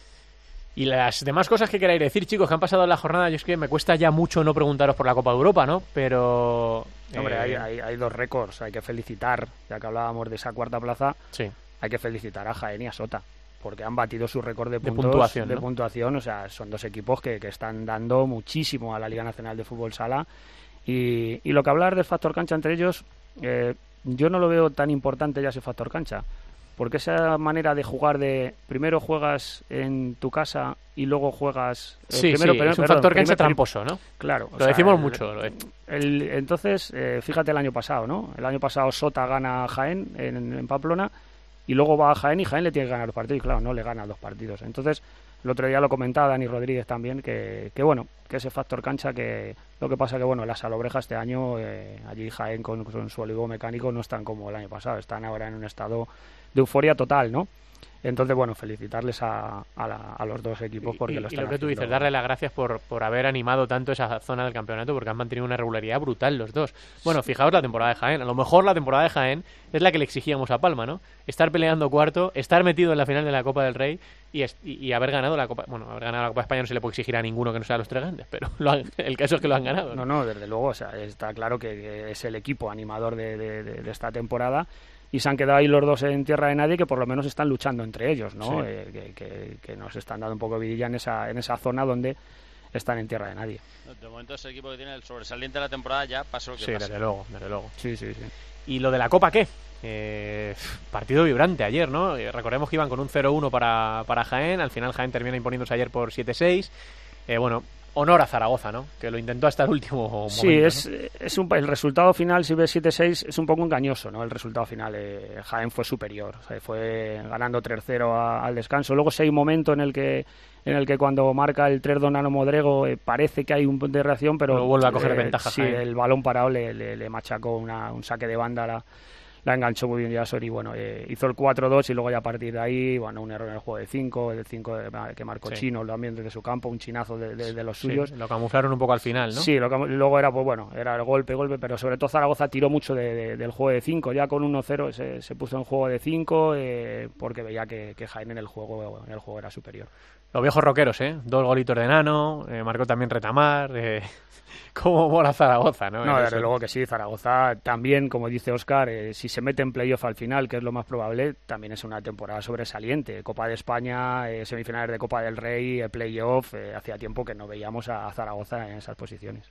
Y las demás cosas que queráis decir, chicos, que han pasado en la jornada, yo es que me cuesta ya mucho no preguntaros por la Copa de Europa, ¿no? Pero... Hombre, hay dos récords, hay que felicitar, ya que hablábamos de esa cuarta plaza, sí. Hay que felicitar a Jaén y a Sota, porque han batido su récord de puntuación, o sea, son dos equipos que están dando muchísimo a la Liga Nacional de Fútbol Sala, y lo que hablar del factor cancha entre ellos, yo no lo veo tan importante ya ese factor cancha. Porque esa manera de jugar de primero juegas en tu casa y luego juegas... es un factor cancha tramposo, ¿no? Claro. Lo decimos mucho. Entonces, fíjate el año pasado, ¿no? El año pasado Sota gana a Jaén en Pamplona y luego va a Jaén y Jaén le tiene que ganar 2 partidos y claro, no le gana 2 partidos. Entonces, el otro día lo comentaba Dani Rodríguez también, que bueno, que ese factor cancha, que lo que pasa que bueno, la Salobreja este año, allí Jaén con su olivo mecánico no están como el año pasado, están ahora en un estado de euforia total, ¿no? Entonces, bueno, felicitarles a los dos equipos porque lo están y lo que tú dices, darle las gracias por haber animado tanto esa zona del campeonato, porque han mantenido una regularidad brutal los dos. Bueno, fijaos la temporada de Jaén. A lo mejor la temporada de Jaén es la que le exigíamos a Palma, ¿no? Estar peleando cuarto, estar metido en la final de la Copa del Rey y haber ganado la Copa... Bueno, haber ganado la Copa de España no se le puede exigir a ninguno que no sea los 3 grandes, pero el caso es que lo han ganado. No, desde luego, o sea, está claro que es el equipo animador de esta temporada. Y se han quedado ahí los dos en tierra de nadie, que por lo menos están luchando entre ellos, ¿no? Sí. Que nos están dando un poco de vidilla en esa zona donde están en tierra de nadie. De momento es el equipo que tiene el sobresaliente de la temporada, ya pasó lo que pasó. Sí, desde luego. Sí. ¿Y lo de la Copa qué? Partido vibrante ayer, ¿no? Recordemos que iban con un 0-1 para Jaén, al final Jaén termina imponiéndose ayer por 7-6. Bueno, honor a Zaragoza, ¿no? Que lo intentó hasta el último momento. Sí, el resultado final, si ves 7-6, es un poco engañoso, ¿no? El resultado final, Jaén fue superior, o sea, fue ganando 3-0 al descanso. Luego sí hay un momento en el que cuando marca el 3 Donano Modrego parece que hay un punto de reacción, pero vuelve a coger ventaja. Sí, Jaén. El balón parado le machacó un saque de banda, la enganchó muy bien Yasor y bueno, hizo el 4-2 y luego ya a partir de ahí, bueno, un error en el juego de 5, el 5 que marcó Chino también desde su campo, un chinazo de los suyos. Lo camuflaron un poco al final, ¿no? Sí, luego era, pues bueno, era el golpe, pero sobre todo Zaragoza tiró mucho del juego de 5, ya con 1-0 se puso en juego de 5 porque veía que Jaén en el juego era superior. Los viejos rockeros, 2 golitos de Nano, marcó también Retamar, cómo mola Zaragoza, ¿no? No, desde luego que sí, Zaragoza también, como dice Óscar, si se mete en playoff al final, que es lo más probable, también es una temporada sobresaliente. Copa de España, semifinales de Copa del Rey, playoff, hacía tiempo que no veíamos a Zaragoza en esas posiciones.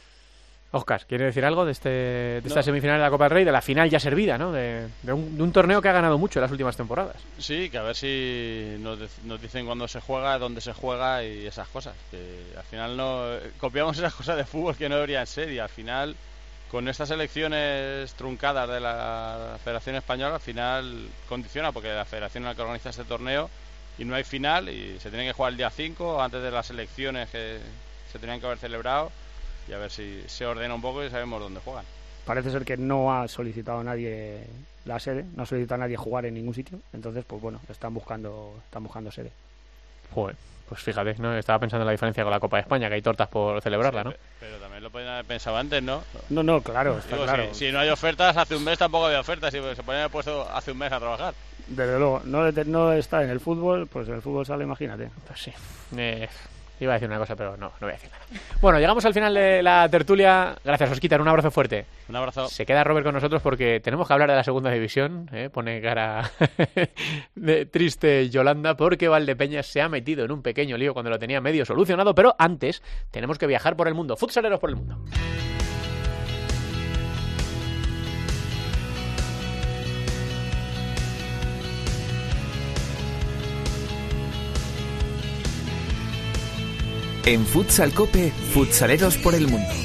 Óscar, ¿quiere decir algo de esta semifinal de la Copa del Rey, de la final ya servida, ¿no? De un torneo que ha ganado mucho en las últimas temporadas? Sí, que a ver si nos dicen cuándo se juega, dónde se juega y esas cosas. Que al final no copiamos esas cosas de fútbol que no deberían ser y al final con estas elecciones truncadas de la Federación Española al final condiciona porque la Federación es la que organiza este torneo y no hay final y se tiene que jugar el día 5 antes de las elecciones que se tenían que haber celebrado. Y a ver si se ordena un poco y sabemos dónde juegan. Parece ser que no ha solicitado nadie la sede, no ha solicitado nadie jugar en ningún sitio, entonces pues bueno, están buscando sede. Joder, pues fíjate, ¿no? Estaba pensando en la diferencia con la Copa de España, que hay tortas por celebrarla, sí, ¿no? Pero también lo podían haber pensado antes, ¿no? No, claro, está claro. Si no hay ofertas, hace un mes tampoco había ofertas, si se ponían puesto hace un mes a trabajar. Desde luego, no está en el fútbol, pues en el fútbol sale, imagínate. Pues sí. Iba a decir una cosa, pero no voy a decir nada. Bueno, llegamos al final de la tertulia. Gracias, Osquitar, un abrazo fuerte. Un abrazo. Se queda Robert con nosotros porque tenemos que hablar de la segunda división. Pone cara de triste Yolanda porque Valdepeñas se ha metido en un pequeño lío cuando lo tenía medio solucionado. Pero antes tenemos que viajar por el mundo. Futsaleros por el mundo. En Futsal Cope, futsaleros por el mundo.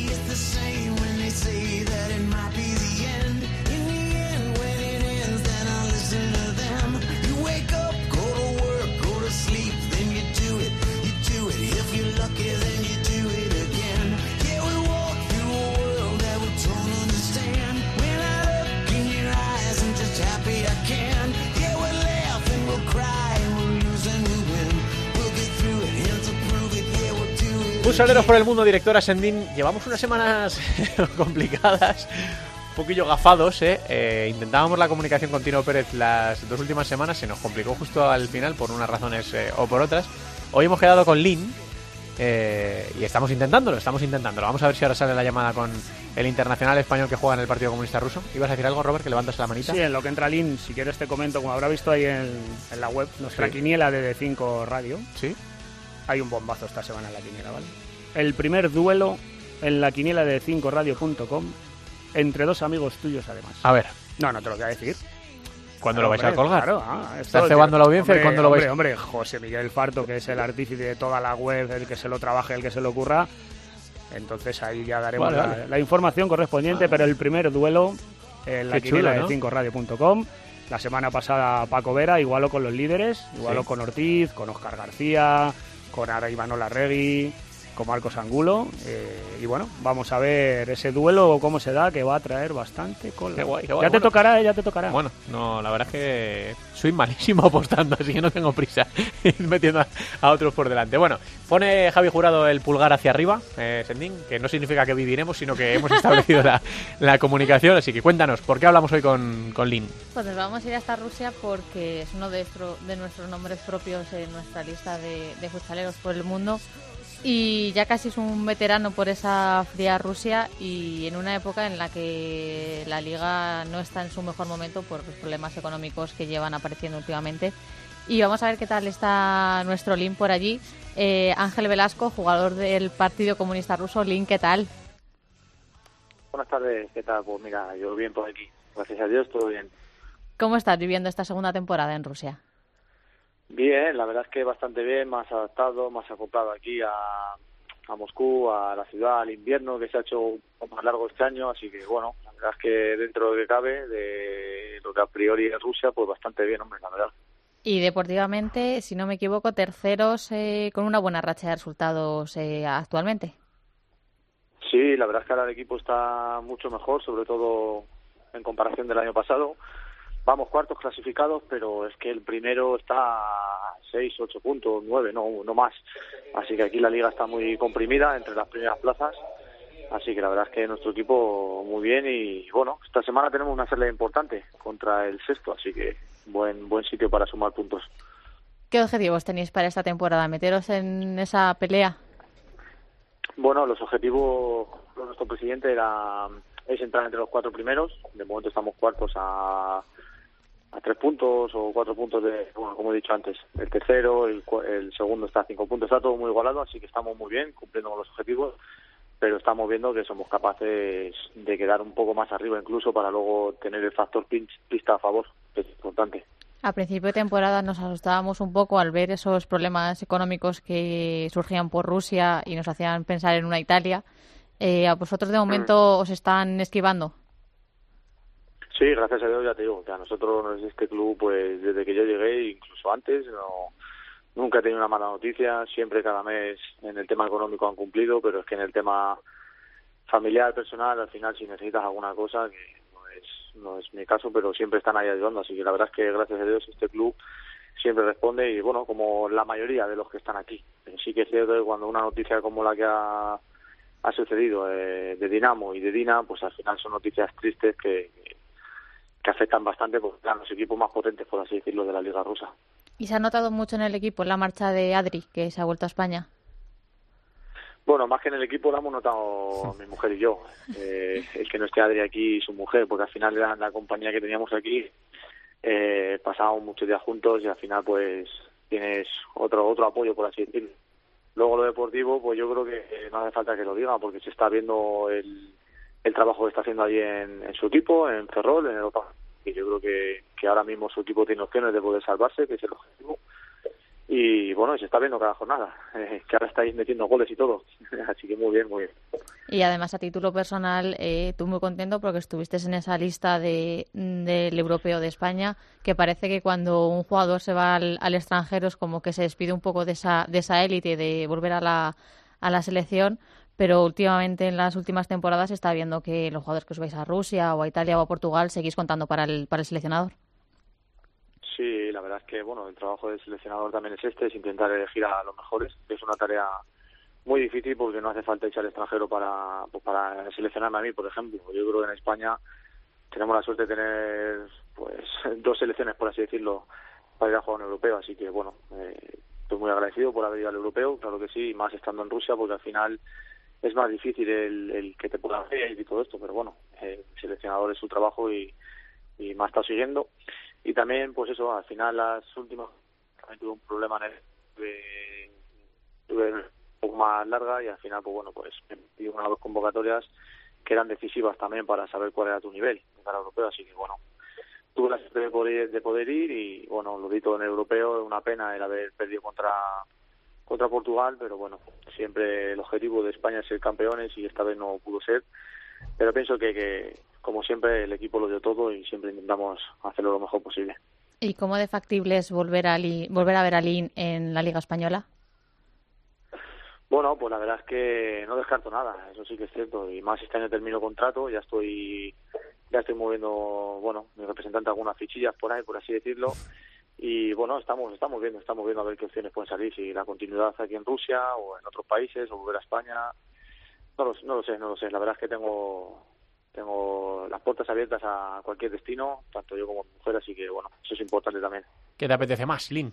Futsaleros por el mundo, directora Sendín. Llevamos unas semanas complicadas, un poquillo gafados, intentábamos la comunicación con Tino Pérez las 2 últimas semanas, se nos complicó justo al final por unas razones o por otras. Hoy hemos quedado con Lin y estamos intentándolo. Vamos a ver si ahora sale la llamada con el internacional español que juega en el Partido Comunista Ruso. ¿Ibas a decir algo, Robert, que levantas la manita? Sí, en lo que entra Lin, si quieres te comento, como habrá visto ahí en la web, nuestra quiniela de D5 Radio. Sí. Hay un bombazo esta semana en la quiniela, ¿vale? El primer duelo en la quiniela de D5radio.com entre 2 amigos tuyos, además. A ver. No te lo voy a decir. ¿Cuándo lo vais a colgar? Claro, ¿Estás cebando la audiencia? Hombre, ¿Y cuándo lo vais? Hombre, José Miguel Farto, que es el artífice de toda la web, el que se lo trabaje, el que se lo ocurra. Entonces ahí ya daremos la información correspondiente, pero el primer duelo en la quiniela de D5radio.com. La semana pasada Paco Vera igualó con los líderes, igualó con Ortiz, con Óscar García, con Ara Imanol Arregui, con Marcos Angulo, y bueno, vamos a ver ese duelo cómo se da, que va a traer bastante cola. Qué guay, ya te tocará. Bueno, no, la verdad es que soy malísimo apostando, así que no tengo prisa ir metiendo a otros por delante. Bueno, pone Javi Jurado el pulgar hacia arriba, Sendín, que no significa que viviremos, sino que hemos establecido la comunicación, así que cuéntanos, ¿por qué hablamos hoy con Lin? Pues nos vamos a ir hasta Rusia porque es uno de nuestros nombres propios en nuestra lista de futsaleros por el mundo. Y ya casi es un veterano por esa fría Rusia y en una época en la que la liga no está en su mejor momento por los problemas económicos que llevan apareciendo últimamente. Y vamos a ver qué tal está nuestro Lin por allí. Ángel Velasco, jugador del Partido Comunista Ruso. Lin, ¿qué tal? Buenas tardes, ¿qué tal? Pues mira, yo bien por aquí. Gracias a Dios, todo bien. ¿Cómo estás viviendo esta segunda temporada en Rusia? Bien, la verdad es que bastante bien, más adaptado, más acoplado aquí a Moscú, a la ciudad, al invierno, que se ha hecho un poco más largo este año, así que bueno, la verdad es que dentro de lo que cabe, de lo que a priori es Rusia, pues bastante bien, hombre, la verdad. Y deportivamente, si no me equivoco, terceros con una buena racha de resultados actualmente. Sí, la verdad es que ahora el equipo está mucho mejor, sobre todo en comparación del año pasado. Vamos cuartos clasificados, pero es que el primero está a 6, 8 puntos, 9, no más. Así que aquí la liga está muy comprimida entre las primeras plazas. Así que la verdad es que nuestro equipo muy bien y bueno, esta semana tenemos una serie importante contra el sexto, así que buen sitio para sumar puntos. ¿Qué objetivos tenéis para esta temporada? ¿Meteros en esa pelea? Bueno, los objetivos de nuestro presidente es entrar entre los 4 primeros. De momento estamos cuartos a 3 puntos o 4 puntos bueno, como he dicho antes, el tercero, el segundo está a 5 puntos, está todo muy igualado, así que estamos muy bien, cumpliendo con los objetivos, pero estamos viendo que somos capaces de quedar un poco más arriba incluso para luego tener el factor pista a favor, que es importante. A principio de temporada nos asustábamos un poco al ver esos problemas económicos que surgían por Rusia y nos hacían pensar en una Italia. ¿A vosotros de momento os están esquivando? Sí, gracias a Dios, ya te digo, que a nosotros este club, pues desde que yo llegué, incluso antes, nunca he tenido una mala noticia, siempre cada mes en el tema económico han cumplido, pero es que en el tema familiar, personal, al final si necesitas alguna cosa, que no es mi caso, pero siempre están ahí ayudando, así que la verdad es que gracias a Dios este club siempre responde y bueno, como la mayoría de los que están aquí. Sí que es cierto que cuando una noticia como la que ha sucedido de Dinamo y de Dina, pues al final son noticias tristes que afectan bastante porque eran los equipos más potentes, por así decirlo, de la Liga Rusa. ¿Y se ha notado mucho en el equipo la marcha de Adri, que se ha vuelto a España? Bueno, más que en el equipo la hemos notado mi mujer y yo. El que no esté Adri aquí y su mujer, porque al final era la compañía que teníamos aquí. Pasábamos muchos días juntos y al final pues tienes otro apoyo, por así decirlo. Luego lo deportivo, pues yo creo que no hace falta que lo diga, porque se está viendo el trabajo que está haciendo allí en su equipo, en Ferrol, en Europa. Y yo creo que ahora mismo su equipo tiene opciones de poder salvarse, que es el objetivo. Y bueno, se está viendo cada jornada, que ahora estáis metiendo goles y todo. Así que muy bien, muy bien. Y además, a título personal, tú muy contento porque estuviste en esa lista del europeo de España, que parece que cuando un jugador se va al extranjero es como que se despide un poco de esa élite, de volver a la selección. Pero últimamente, en las últimas temporadas, se está viendo que los jugadores que os vais a Rusia o a Italia o a Portugal seguís contando para el seleccionador. Sí, la verdad es que bueno, el trabajo del seleccionador también es intentar elegir a los mejores, que es una tarea muy difícil porque no hace falta irse al extranjero para seleccionarme a mí, por ejemplo. Yo creo que en España tenemos la suerte de tener pues 2 selecciones, por así decirlo, para ir a jugar a un europeo, así que bueno, estoy muy agradecido por haber ido al europeo, claro que sí, más estando en Rusia, porque al final es más difícil el que te puedan hacer y todo esto, pero bueno, el seleccionador es su trabajo y me ha estado siguiendo. Y también, pues eso, al final las últimas también tuve un problema tuve un poco más larga y al final, pues bueno, pues me pidió 1 o 2 convocatorias que eran decisivas también para saber cuál era tu nivel de cara europeo, así que bueno, tuve la suerte de poder ir y bueno, lo di todo en el europeo. Una pena el haber perdido contra Portugal, pero bueno, siempre el objetivo de España es ser campeones y esta vez no pudo ser, pero pienso que como siempre el equipo lo dio todo y siempre intentamos hacerlo lo mejor posible. ¿Y cómo de factible es volver a ver a Lin en la Liga Española? Bueno, pues la verdad es que no descarto nada, eso sí que es cierto, y más este año termino contrato, ya estoy moviendo, bueno, mi representante algunas fichillas por ahí, por así decirlo, y bueno, estamos viendo a ver qué opciones pueden salir, si la continuidad aquí en Rusia o en otros países o volver a España, no lo sé, la verdad es que tengo las puertas abiertas a cualquier destino, tanto yo como mi mujer, así que bueno, eso es importante también. ¿Qué te apetece más, Lin?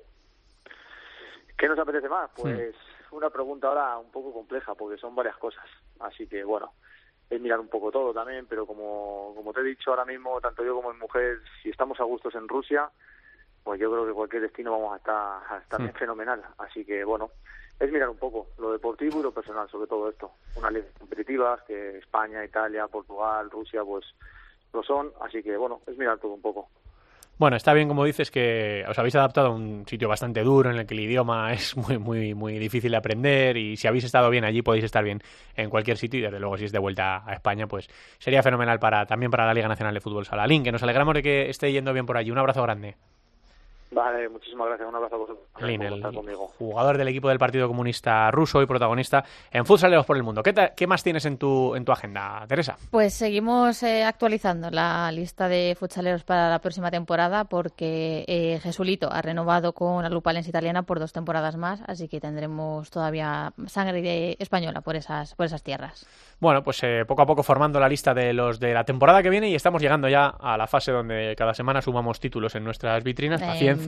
¿Qué nos apetece más? Pues una pregunta ahora un poco compleja, porque son varias cosas, así que bueno, es mirar un poco todo también, pero como te he dicho ahora mismo, tanto yo como mi mujer, si estamos a gustos en Rusia, pues yo creo que cualquier destino vamos a estar bien fenomenal, así que bueno, es mirar un poco lo deportivo y lo personal, sobre todo esto, unas ligas competitivas que España, Italia, Portugal, Rusia, pues lo son, así que bueno, es mirar todo un poco. Bueno, está bien, como dices, que os habéis adaptado a un sitio bastante duro en el que el idioma es muy difícil de aprender, y si habéis estado bien allí podéis estar bien en cualquier sitio, y desde luego si es de vuelta a España pues sería fenomenal también para la Liga Nacional de Fútbol Sala. Lin, que nos alegramos de que esté yendo bien por allí. Un abrazo grande. Vale, muchísimas gracias. Un abrazo a vosotros. Lin, el jugador del equipo del Partido Comunista Ruso y protagonista en Futsaleros por el Mundo. ¿Qué más tienes en tu agenda, Teresa? Pues seguimos actualizando la lista de futsaleros para la próxima temporada, porque Jesulito ha renovado con la Lupalense italiana por 2 temporadas más, así que tendremos todavía sangre española por esas tierras. Bueno, pues poco a poco formando la lista de los de la temporada que viene, y estamos llegando ya a la fase donde cada semana sumamos títulos en nuestras vitrinas. Paciencia.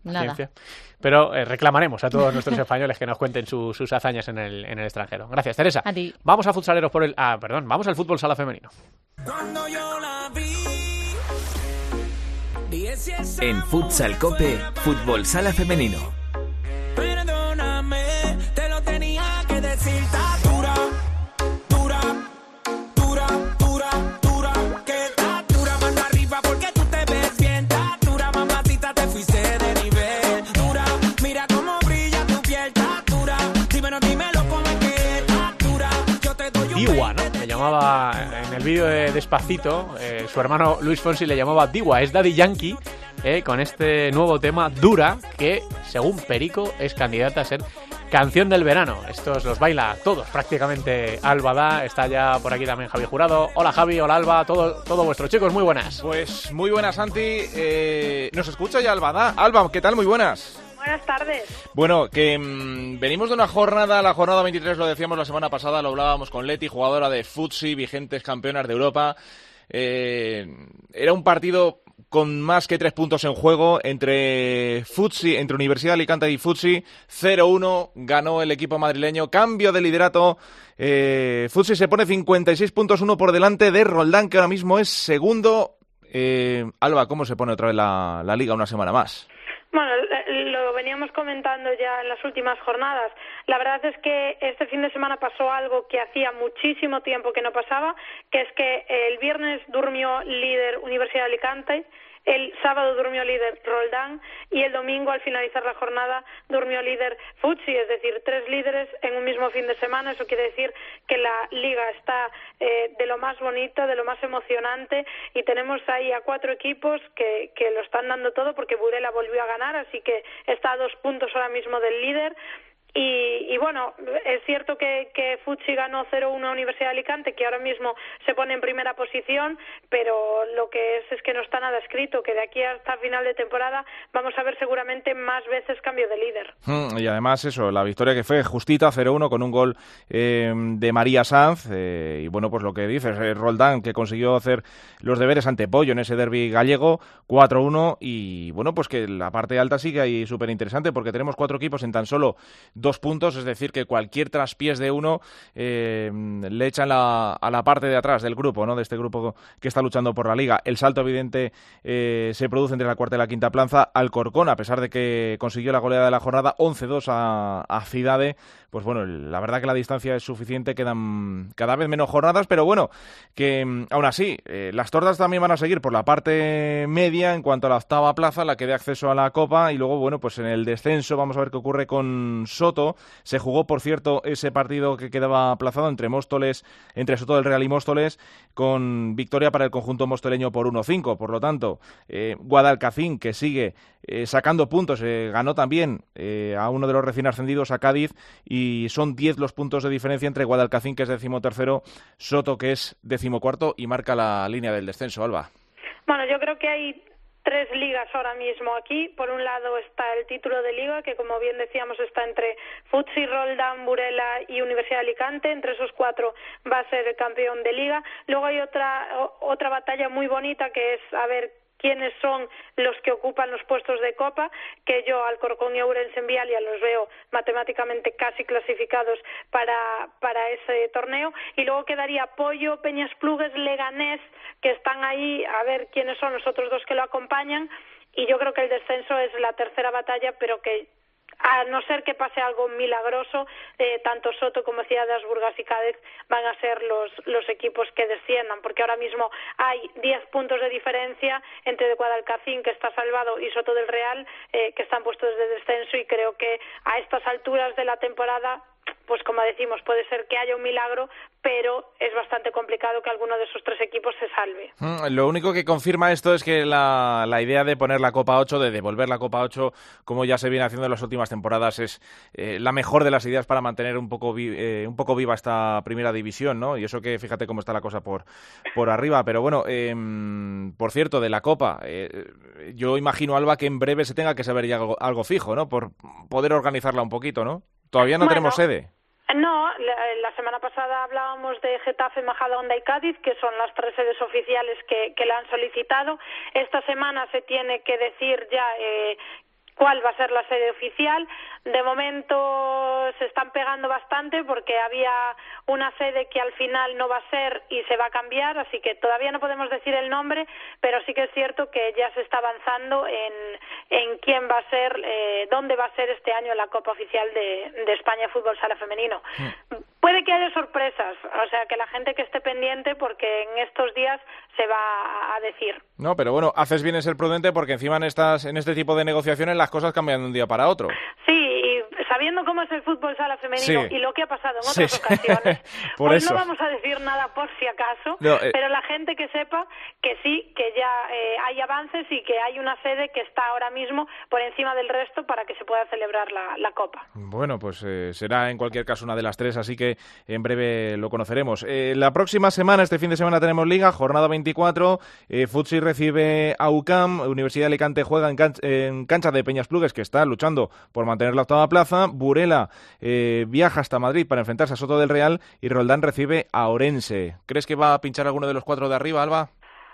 Pero reclamaremos a todos nuestros españoles que nos cuenten sus hazañas en el extranjero. Gracias, Teresa. A ti. Vamos a futsaleros vamos al fútbol sala femenino. En Futsal Cope, fútbol sala femenino. Perdóname, te lo tenía que decir. Que está dura, mano arriba porque tú te ves bien. Está dura, mamacita, te fuiste de nivel. Dura, mira cómo brilla tu piel. Está dura, dímelo cómo es que está dura. Yo te doy un Diwa, ¿no? Le llamaba en el vídeo de Despacito, su hermano Luis Fonsi le llamaba Diwa, es Daddy Yankee, con este nuevo tema, Dura, que según Perico es candidata a ser canción del verano. Estos los baila todos prácticamente Alba Da, está ya por aquí también Javi Jurado. Hola Javi, hola Alba, todo vuestro, chicos, muy buenas. Pues muy buenas, Santi. ¿Nos escucha ya Alba Da? Alba, ¿qué tal? Muy buenas. Buenas tardes. Bueno, que venimos de una jornada, la jornada 23, lo decíamos la semana pasada, lo hablábamos con Leti, jugadora de Futsi, vigentes campeonas de Europa. Era un partido con más que 3 puntos en juego entre Universidad de Alicante y Futsi. 0-1 ganó el equipo madrileño, cambio de liderato. Futsi se pone 56 puntos, 1 por delante de Roldán, que ahora mismo es segundo. Alba, ¿cómo se pone otra vez la liga una semana más? Bueno, lo veníamos comentando ya en las últimas jornadas. La verdad es que este fin de semana pasó algo que hacía muchísimo tiempo que no pasaba, que es que el viernes durmió líder Universidad de Alicante, el sábado durmió líder Roldán y el domingo, al finalizar la jornada, durmió líder Futsi, es decir, 3 líderes en un mismo fin de semana. Eso quiere decir que la liga está de lo más bonito, de lo más emocionante, y tenemos ahí a 4 equipos que lo están dando todo, porque Burela volvió a ganar, así que está a 2 puntos ahora mismo del líder. Y bueno, es cierto que Futsi ganó 0-1 a Universidad de Alicante, que ahora mismo se pone en primera posición, pero lo que es que no está nada escrito, que de aquí hasta final de temporada vamos a ver seguramente más veces cambio de líder. Y además eso, la victoria que fue justita, 0-1 con un gol de María Sanz, y bueno, pues lo que dices, Roldán, que consiguió hacer los deberes ante Pollo en ese derbi gallego, 4-1, y bueno, pues que la parte alta sigue ahí súper interesante, porque tenemos 4 equipos en tan solo 2 puntos, es decir, que cualquier traspiés de uno le echan a la parte de atrás del grupo, ¿no? De este grupo que está luchando por la Liga. El salto evidente se produce entre la cuarta y la quinta plaza. Alcorcón, a pesar de que consiguió la goleada de la jornada, 11-2 a Cidade, pues bueno, la verdad que la distancia es suficiente, quedan cada vez menos jornadas, pero bueno, que aún así, las tortas también van a seguir por la parte media en cuanto a la octava plaza, la que dé acceso a la Copa, y luego, bueno, pues en el descenso vamos a ver qué ocurre con Soto. Se jugó, por cierto, ese partido que quedaba aplazado entre Soto del Real y Móstoles, con victoria para el conjunto mostoleño por 1-5. Por lo tanto, Guadalcacín, que sigue sacando puntos, ganó también a uno de los recién ascendidos, a Cádiz, y son 10 los puntos de diferencia entre Guadalcacín, que es 13º, Soto, que es 14º, y marca la línea del descenso. Alba. Bueno, yo creo que hay 3 ligas ahora mismo aquí. Por un lado está el título de liga, que como bien decíamos está entre Futsi, Roldán, Burela y Universidad de Alicante. Entre esos 4 va a ser el campeón de liga. Luego hay otra batalla muy bonita, que es a ver quiénes son los que ocupan los puestos de Copa, que yo Alcorcón y Ourense en Vialia los veo matemáticamente casi clasificados para ese torneo, y luego quedaría Pollo, Peñasplugues, Leganés, que están ahí, a ver quiénes son los otros 2 que lo acompañan, y yo creo que el descenso es la tercera batalla, pero que a no ser que pase algo milagroso, tanto Soto como Ciudad de Asburgas y Cádiz van a ser los equipos que desciendan, porque ahora mismo hay 10 puntos de diferencia entre Guadalcacín, que está salvado, y Soto del Real, que están puestos de descenso, y creo que a estas alturas de la temporada, pues como decimos, puede ser que haya un milagro, pero es bastante complicado que alguno de esos 3 equipos se salve. Lo único que confirma esto es que la idea de poner la Copa 8, de devolver la Copa 8, como ya se viene haciendo en las últimas temporadas, es la mejor de las ideas para mantener un poco viva esta primera división, ¿no? Y eso que fíjate cómo está la cosa por arriba. Pero bueno, por cierto, de la Copa, yo imagino, Alba, que en breve se tenga que saber ya algo fijo, ¿no? Por poder organizarla un poquito, ¿no? Todavía no tenemos sede. No, la semana pasada hablábamos de Getafe, Majadahonda y Cádiz, que son las 3 sedes oficiales que la han solicitado. Esta semana se tiene que decir ya cuál va a ser la sede oficial. De momento se están pegando bastante porque había una sede que al final no va a ser y se va a cambiar, así que todavía no podemos decir el nombre, pero sí que es cierto que ya se está avanzando en quién va a ser, dónde va a ser este año la Copa Oficial de España Fútbol Sala Femenino. Puede que haya sorpresas, o sea, que la gente que esté pendiente, porque en estos días se va a decir. No, pero bueno, haces bien en ser prudente, porque encima en este tipo de negociaciones las cosas cambian de un día para otro. Sí, y sabiendo cómo es el fútbol sala femenino y lo que ha pasado en otras ocasiones, pues no vamos a decir nada por si acaso, pero la gente que sepa que sí, que ya hay avances y que hay una sede que está ahora mismo por encima del resto para que se pueda celebrar la Copa. Bueno, pues será en cualquier caso una de las 3, así que en breve lo conoceremos. La próxima semana, este fin de semana, tenemos Liga, jornada 24, Futsi recibe a UCAM, Universidad de Alicante juega en cancha de Peñasplugues, que está luchando por mantener la octava plaza, Burela viaja hasta Madrid para enfrentarse a Soto del Real, y Roldán recibe a Ourense. ¿Crees que va a pinchar alguno de los 4 de arriba, Alba?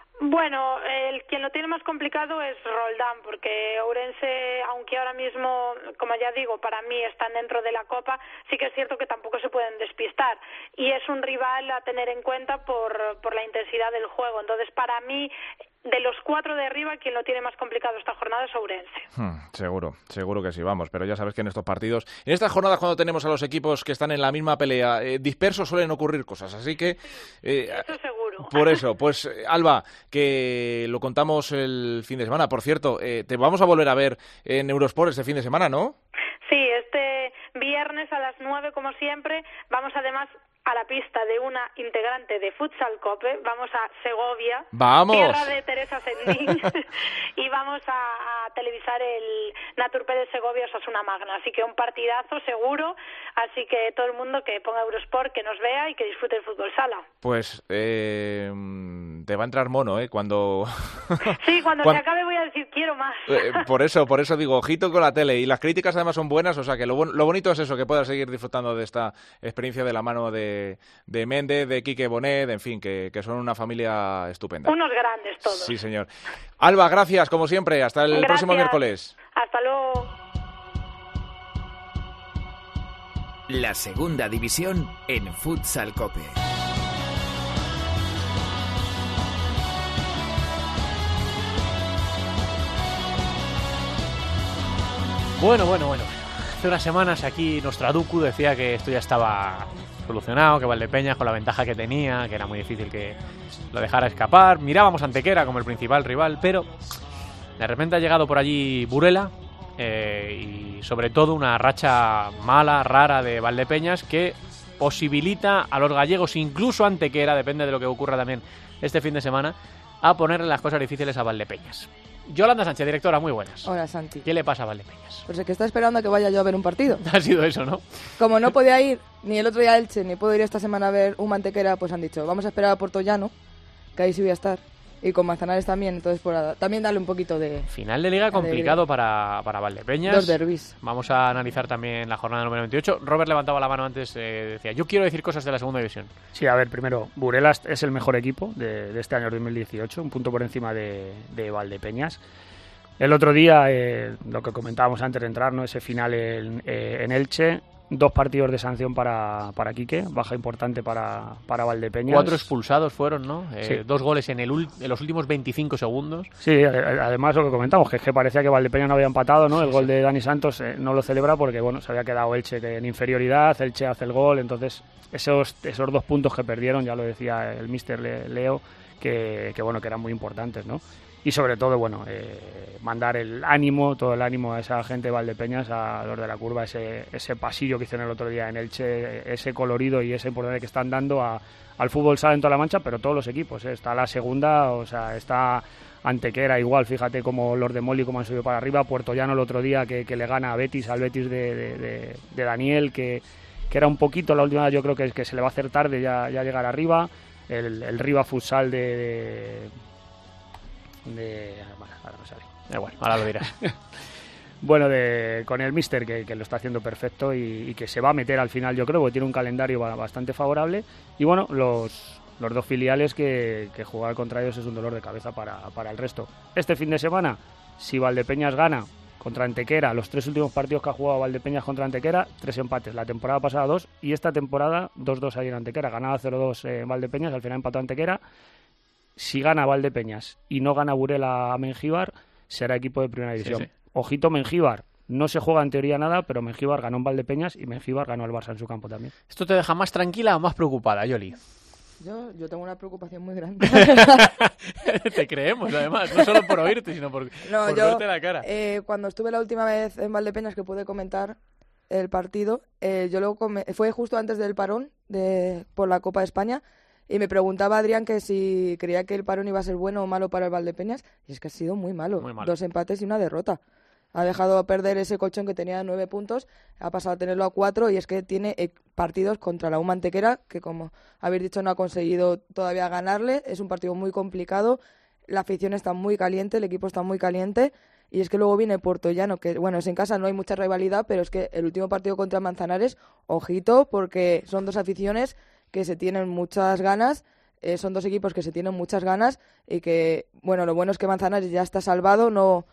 Bueno, quien lo tiene más complicado es Roldán, porque Ourense, aunque ahora mismo, como ya digo, para mí están dentro de la Copa, sí que es cierto que tampoco se pueden despistar, y es un rival a tener en cuenta por la intensidad del juego. Entonces, para mí, de los 4 de arriba, quien lo tiene más complicado esta jornada es Ourense. Seguro que sí, vamos, pero ya sabes que en estos partidos, en estas jornadas, cuando tenemos a los equipos que están en la misma pelea, dispersos, suelen ocurrir cosas, así que... eso seguro. Por eso, pues Alba, que lo contamos el fin de semana. Por cierto, te vamos a volver a ver en Eurosport este fin de semana, ¿no? Sí, este viernes a las 9, como siempre. Vamos además a la pista de una integrante de Futsal Cope. Vamos a Segovia, ¡vamos! Tierra de Teresa Sendín, y vamos a televisar el Naturpe de Segovia Osasuna Magna. Así que un partidazo seguro, así que todo el mundo que ponga Eurosport, que nos vea y que disfrute el fútbol sala. Pues te va a entrar mono, cuando... Sí, cuando se acabe voy a decir quiero más. Por eso digo, ojito con la tele. Y las críticas además son buenas, o sea que lo bonito es eso, que puedas seguir disfrutando de esta experiencia de la mano de Méndez, de Quique Bonet, en fin, que son una familia estupenda. Unos grandes todos. Sí, señor. Alba, gracias, como siempre. Hasta el próximo miércoles. Hasta luego. La segunda división en Futsal Cope. Bueno. Hace unas semanas aquí Nostraducu decía que esto ya estaba solucionado, que Valdepeñas, con la ventaja que tenía, que era muy difícil que lo dejara escapar. Mirábamos a Antequera como el principal rival, pero de repente ha llegado por allí Burela y sobre todo una racha mala, rara de Valdepeñas que posibilita a los gallegos, incluso a Antequera, depende de lo que ocurra también este fin de semana, a ponerle las cosas difíciles a Valdepeñas. Yolanda Sánchez, directora, muy buenas. Hola, Santi. ¿Qué le pasa a Valdepeñas? Pues el que está esperando a que vaya yo a ver un partido. Ha sido eso, ¿no? Como no podía ir ni el otro día a Elche, ni puedo ir esta semana a ver un Antequera, pues han dicho, vamos a esperar a Portollano, que ahí sí voy a estar. Y con Manzanares también, entonces también darle un poquito de... Final de liga complicado para Valdepeñas. Dos derbis. Vamos a analizar también la jornada número 28. Robert levantaba la mano antes, decía, yo quiero decir cosas de la segunda división. Sí, a ver, primero, Burela es el mejor equipo de este año 2018, un punto por encima de Valdepeñas. El otro día, lo que comentábamos antes de entrar, ¿no? Ese final en Elche, 2 partidos de sanción para Quique, baja importante para Valdepeñas. 4 expulsados fueron, ¿no? Sí. 2 goles en los últimos 25 segundos. Sí, además lo que comentamos, que parecía que Valdepeñas no había empatado, ¿no? El gol de Dani Santos no lo celebra porque, bueno, se había quedado Elche en inferioridad, Elche hace el gol, entonces esos 2 puntos que perdieron, ya lo decía el míster Leo, que bueno, que eran muy importantes, ¿no? Y sobre todo, bueno, mandar todo el ánimo a esa gente de Valdepeñas, a los de la curva, ese pasillo que hicieron el otro día en Elche, ese colorido y ese importante que están dando al fútbol sala en toda la Mancha, pero todos los equipos, está la segunda, o sea, está Antequera igual, fíjate como los de Moli como han subido para arriba, Puertollano el otro día que le gana al Betis de Daniel, que era un poquito la última, yo creo que se le va a hacer tarde ya llegar arriba, el Riva Futsal bueno, ahora no sale. Igual, ahora lo dirás. Bueno, con el míster que lo está haciendo perfecto y que se va a meter al final, yo creo, porque tiene un calendario bastante favorable. Y bueno, los 2 filiales que jugar contra ellos es un dolor de cabeza para el resto. Este fin de semana, si Valdepeñas gana contra Antequera, los 3 últimos partidos que ha jugado Valdepeñas contra Antequera, 3 empates. La temporada pasada 2 y esta temporada 2-2 ahí en Antequera. Ganaba 0-2 en Valdepeñas, al final empató Antequera. Si gana Valdepeñas y no gana Burela a Mengíbar, será equipo de primera división. Sí. Ojito Mengíbar, no se juega en teoría nada, pero Mengíbar ganó en Valdepeñas y Mengíbar ganó al Barça en su campo también. ¿Esto te deja más tranquila o más preocupada, Yoli? Yo tengo una preocupación muy grande. Te creemos, además, no solo por oírte, sino por verte la cara. Cuando estuve la última vez en Valdepeñas, que pude comentar el partido, fue justo antes del parón por la Copa de España. Y me preguntaba Adrián que si creía que el parón iba a ser bueno o malo para el Valdepeñas. Y es que ha sido muy malo. 2 empates y una derrota. Ha dejado perder ese colchón que tenía 9 puntos. Ha pasado a tenerlo a 4. Y es que tiene partidos contra la Antequera, que como habéis dicho no ha conseguido todavía ganarle. Es un partido muy complicado. La afición está muy caliente, el equipo está muy caliente. Y es que luego viene Puertollano, que bueno, es en casa, no hay mucha rivalidad, pero es que el último partido contra Manzanares, ojito, porque son 2 aficiones que se tienen muchas ganas, son 2 equipos que se tienen muchas ganas y que, bueno, lo bueno es que Manzanares ya está salvado,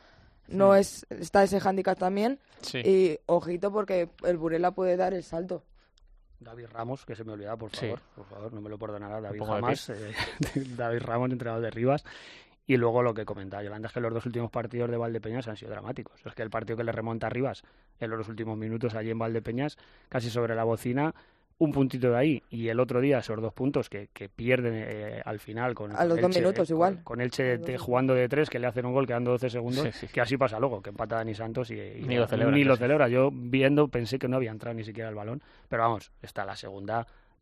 está ese hándicap también, sí. Y ojito porque el Burela puede dar el salto. David Ramos, que se me olvidaba, por favor, no me lo perdonará David Pongo jamás, David Ramos, entrenador de Rivas. Y luego lo que comentaba Yolanda es que los 2 últimos partidos de Valdepeñas han sido dramáticos. Es que el partido que le remonta a Rivas en los últimos minutos allí en Valdepeñas, casi sobre la bocina, un puntito de ahí, y el otro día esos 2 puntos que pierden al final a los 2 minutos igual con Elche jugando de 3, que le hacen un gol quedando 12 segundos, sí. Que así pasa luego, que empata Dani Santos y ni lo celebra. Ni lo celebra. Yo viendo pensé que no había entrado ni siquiera el balón, pero vamos, está la segunda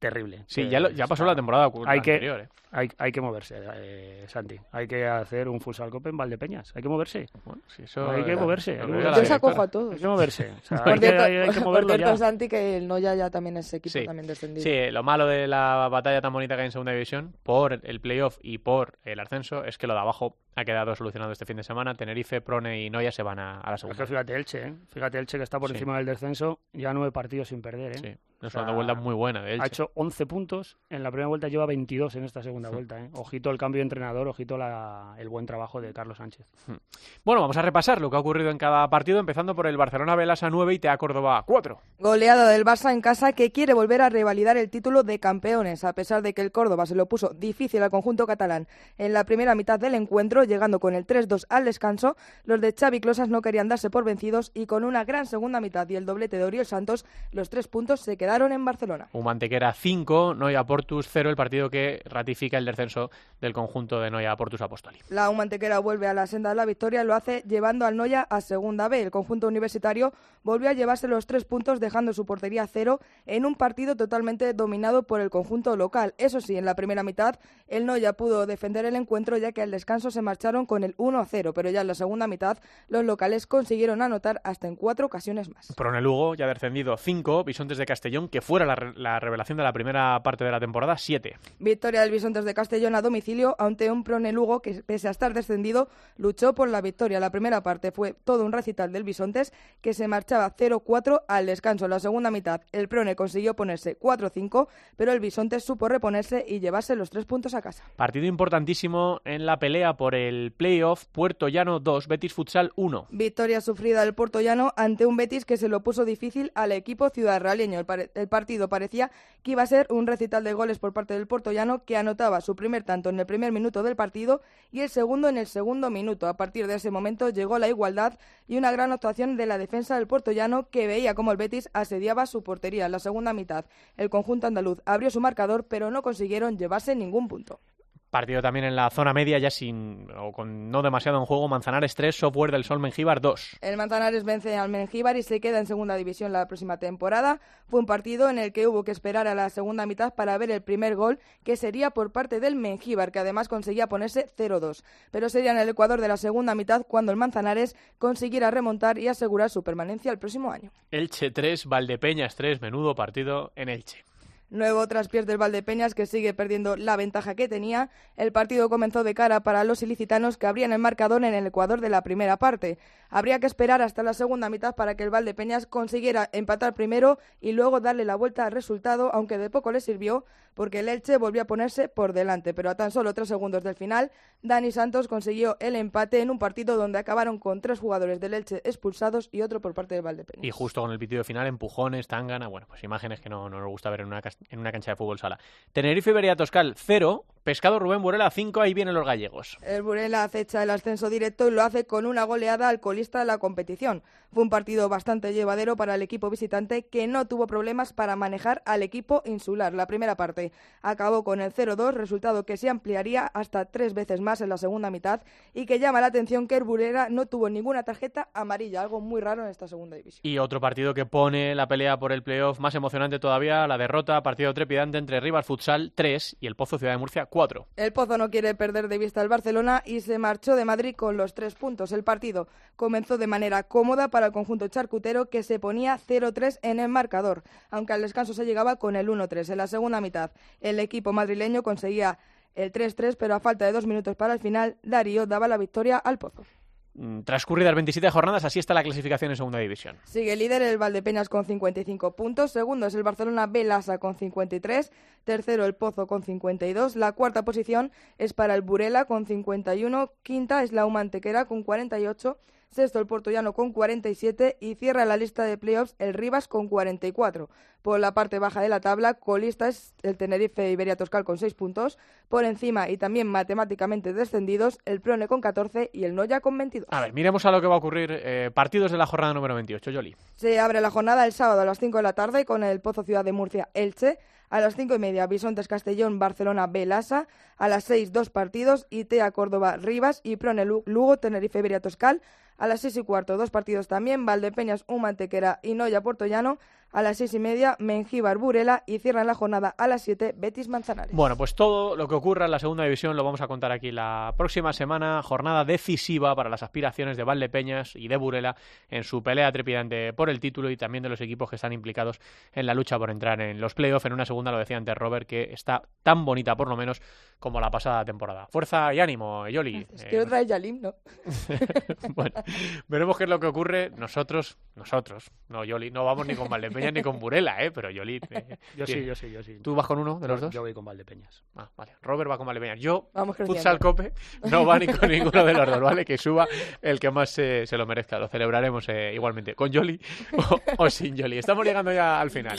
terrible. Sí, ya pasó la temporada anterior. Hay que moverse, Santi. Hay que hacer un futsal cope en Valdepeñas. Hay que moverse. Bueno, si eso hay que moverse. Yo se acojo a todos. Hay que moverse. O sea, por hay que moverlo cierto, ya. Santi, que el Noya ya también es equipo también descendido. Sí, lo malo de la batalla tan bonita que hay en Segunda División, por el playoff y por el ascenso, es que lo de abajo ha quedado solucionado este fin de semana. Tenerife, Prone y Noya se van a la segunda. Es que fíjate Elche, que está por encima del descenso, ya 9 partidos sin perder. Sí, es una vuelta muy buena de Elche. Ha hecho 11 puntos, en la primera vuelta lleva 22 en esta segunda vuelta. Ojito el cambio de entrenador, ojito el buen trabajo de Carlos Sánchez. Bueno, vamos a repasar lo que ha ocurrido en cada partido, empezando por el Barcelona Belasa 9 y TEA Córdoba 4. Goleada del Barça en casa, que quiere volver a revalidar el título de campeones, a pesar de que el Córdoba se lo puso difícil al conjunto catalán en la primera mitad del encuentro, llegando con el 3-2 al descanso. Los de Xavi Closas no querían darse por vencidos y con una gran segunda mitad y el doblete de Oriol Santos, los 3 puntos se quedaron en Barcelona. Mantequera 5, Noia Portus 0, el partido que ratifica el descenso del conjunto de Noia Portus Apostoli. La Mantequera vuelve a la senda de la victoria, lo hace llevando al Noia a segunda B. El conjunto universitario volvió a llevarse los 3 puntos, dejando su portería 0 en un partido totalmente dominado por el conjunto local. Eso sí, en la primera mitad el Noia pudo defender el encuentro, ya que al descanso se marcharon con el 1-0, pero ya en la segunda mitad los locales consiguieron anotar hasta en 4 ocasiones más. Prone Lugo ya ha descendido 5, Bisontes de Castellón, que fuera la revelación de la primera parte de la temporada, 7. Victoria del Bisontes de Castellón a domicilio ante un Prone Lugo que, pese a estar descendido, luchó por la victoria. La primera parte fue todo un recital del Bisontes, que se marchaba 0-4 al descanso. En la segunda mitad el Prone consiguió ponerse 4-5, pero el Bisontes supo reponerse y llevarse los 3 puntos a casa. Partido importantísimo en la pelea por el playoff, Puerto Llano 2, Betis Futsal 1. Victoria sufrida del Puerto Llano ante un Betis que se lo puso difícil al equipo ciudadrealeño. El partido parecía que iba a ser un recital de goles por parte del Puerto Llano, que anotaba su primer tanto en el primer minuto del partido y el segundo en el segundo minuto. A partir de ese momento llegó la igualdad y una gran actuación de la defensa del Puerto Llano, que veía cómo el Betis asediaba su portería. En la segunda mitad el conjunto andaluz abrió su marcador, pero no consiguieron llevarse ningún punto. Partido también en la zona media, ya con no demasiado en juego. Manzanares 3, Software del Sol Mengíbar 2. El Manzanares vence al Mengíbar y se queda en segunda división la próxima temporada. Fue un partido en el que hubo que esperar a la segunda mitad para ver el primer gol, que sería por parte del Mengíbar, que además conseguía ponerse 0-2. Pero sería en el Ecuador de la segunda mitad cuando el Manzanares consiguiera remontar y asegurar su permanencia el próximo año. Elche 3, Valdepeñas 3, menudo partido en Elche. Nuevo traspiés del Valdepeñas, que sigue perdiendo la ventaja que tenía. El partido comenzó de cara para los ilicitanos, que abrían el marcador en el Ecuador de la primera parte. Habría que esperar hasta la segunda mitad para que el Valdepeñas consiguiera empatar primero y luego darle la vuelta al resultado, aunque de poco le sirvió porque el Elche volvió a ponerse por delante. Pero a tan solo 3 segundos del final, Dani Santos consiguió el empate en un partido donde acabaron con 3 jugadores del Elche expulsados y otro por parte del Valdepeñas. Y justo con el pitido final, empujones, tangana, pues imágenes que no nos gusta ver en una cancha de fútbol sala. Tenerife Beria Toscal 0, Pescado Rubén Burela 5, ahí vienen los gallegos. El Burela acecha el ascenso directo y lo hace con una goleada al colista de la competición. Fue un partido bastante llevadero para el equipo visitante, que no tuvo problemas para manejar al equipo insular. La primera parte acabó con el 0-2, resultado que se ampliaría hasta 3 veces más en la segunda mitad, y que llama la atención que el Burela no tuvo ninguna tarjeta amarilla, algo muy raro en esta segunda división. Y otro partido que pone la pelea por el playoff más emocionante todavía, la derrota, partido trepidante entre Rivas Futsal 3 y el Pozo Ciudad de Murcia 4. El Pozo no quiere perder de vista al Barcelona y se marchó de Madrid con los 3 puntos. El partido comenzó de manera cómoda para el conjunto charcutero, que se ponía 0-3 en el marcador, aunque al descanso se llegaba con el 1-3. En la segunda mitad el equipo madrileño conseguía el 3-3, pero a falta de 2 minutos para el final, Darío daba la victoria al Pozo. Transcurridas 27 jornadas, así está la clasificación en segunda división. Sigue líder el Valdepeñas con 55 puntos, segundo es el Barcelona B Lasa con 53, tercero el Pozo con 52, la cuarta posición es para el Burela con 51, quinta es la Mantequera con 48, sexto el Puerto Llano con 47 y cierra la lista de playoffs el Rivas con 44. Por la parte baja de la tabla, colista es el Tenerife Iberia Toscal con 6 puntos. Por encima y también matemáticamente descendidos, el Prone con 14 y el Noya con 22. A ver, miremos a lo que va a ocurrir. Partidos de la jornada número 28, Yoli. Se abre la jornada el sábado a las 5 de la tarde con el Pozo Ciudad de Murcia Elche. A las 5:30, Bisontes Castellón, Barcelona B Lasa. A las 6, 2 partidos, ITEA Córdoba Rivas y Prone Lugo, Tenerife Iberia Toscal. A las 6:15, 2 partidos también, Valdepeñas, Mantequera y Noya Puertollano. A las 6:30, Mengíbar, Burela, y cierran la jornada a las 7, Betis, Manzanares. Bueno, pues todo lo que ocurra en la segunda división lo vamos a contar aquí la próxima semana. Jornada decisiva para las aspiraciones de Valdepeñas y de Burela en su pelea trepidante por el título, y también de los equipos que están implicados en la lucha por entrar en los playoffs. En una segunda, lo decía antes Robert, que está tan bonita por lo menos como la pasada temporada. Fuerza y ánimo, Yoli. Es que otra vez Yalim, ¿no? Bueno, veremos qué es lo que ocurre. Nosotros, no, Yoli, no vamos ni con Valdepeñas ni con Burela, pero Yoli... Yo sí. ¿Tú vas con uno de los dos? Yo voy con Valdepeñas. Ah, vale. Robert va con Valdepeñas. Yo, creciendo. Futsal Cope, no va ni con ninguno de los dos, ¿vale? Que suba el que más se lo merezca. Lo celebraremos igualmente, con Yoli o sin Yoli. Estamos llegando ya al final.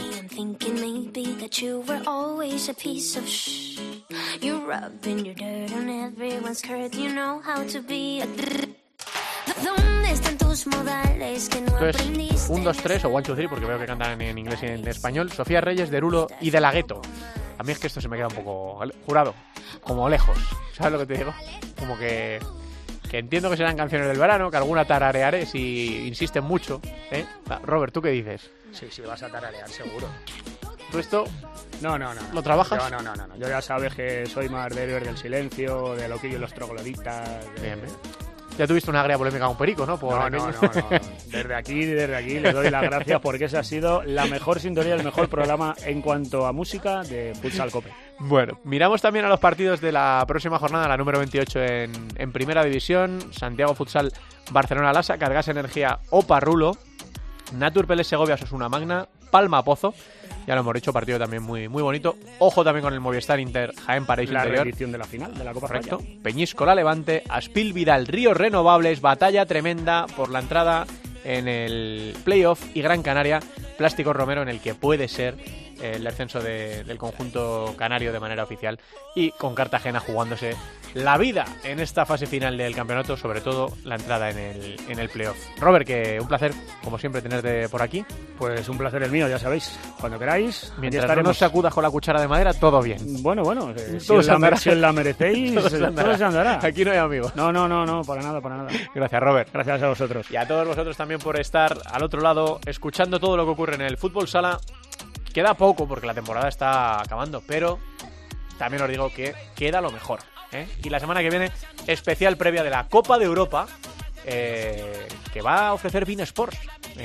¿Dónde están tus modales que no aprendiste? Esto es 1, 2, 3 o 1, 2, 3, porque veo que cantan en inglés y en español. Sofía Reyes, Derulo y De La Ghetto. A mí es que esto se me queda un poco jurado, como lejos. ¿Sabes lo que te digo? Como que entiendo que serán canciones del verano, que alguna tararearé si insisten mucho, ¿eh? Robert, ¿tú qué dices? Sí, vas a tararear, seguro. ¿Tú esto? No. ¿Lo trabajas? No. Yo ya sabes que soy más de Héroes del Silencio, de Loquillo y los Trogloditas. Bien. Ya tuviste una agria polémica con Perico, ¿no? No. Desde aquí le doy las gracias porque esa ha sido la mejor sintonía, el mejor programa en cuanto a música de Futsal Cope. Bueno, miramos también a los partidos de la próxima jornada, la número 28 en Primera División. Santiago Futsal, Barcelona Lasa, Cargas Energía, Opa Rulo, Natur Pelés Segovia, Osasuna Magna, Palma Pozo. Ya lo hemos dicho, partido también muy bonito. Ojo también con el Movistar Inter Jaén Paraíso Interior. La reedición de la final de la Copa Correcto. Raya. Peñíscola Levante, Aspil Vidal, Ríos Renovables, batalla tremenda por la entrada en el playoff, y Gran Canaria, Plástico Romero, en el que puede ser el descenso del conjunto canario de manera oficial, y con Cartagena jugándose la vida en esta fase final del campeonato, sobre todo la entrada en el playoff. Robert, que un placer, como siempre, tenerte por aquí. Pues un placer el mío, ya sabéis, cuando queráis. Mientras no nos sacudas con la cuchara de madera, todo bien. Bueno, si os la merecéis, todo se andará. Aquí no hay amigos. No, para nada. Gracias, Robert. Gracias a vosotros. Y a todos vosotros también por estar al otro lado, escuchando todo lo que ocurre en el fútbol sala. Queda poco porque la temporada está acabando, pero también os digo que queda lo mejor, ¿eh? Y la semana que viene, especial previa de la Copa de Europa, que va a ofrecer Bein Sports.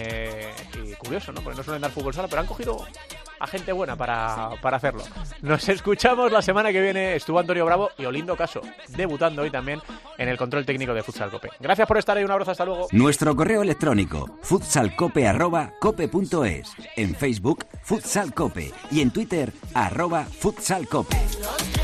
Y curioso, ¿no? Porque no suelen dar fútbol sala, pero han cogido a gente buena para hacerlo. Nos escuchamos la semana que viene. Estuvo Antonio Bravo y Olindo Caso, debutando hoy también en el control técnico de Futsal Cope. Gracias por estar ahí, un abrazo, hasta luego. Nuestro correo electrónico, futsalcope@cope.es. En Facebook, Futsal Cope. Y en Twitter, @futsalcope.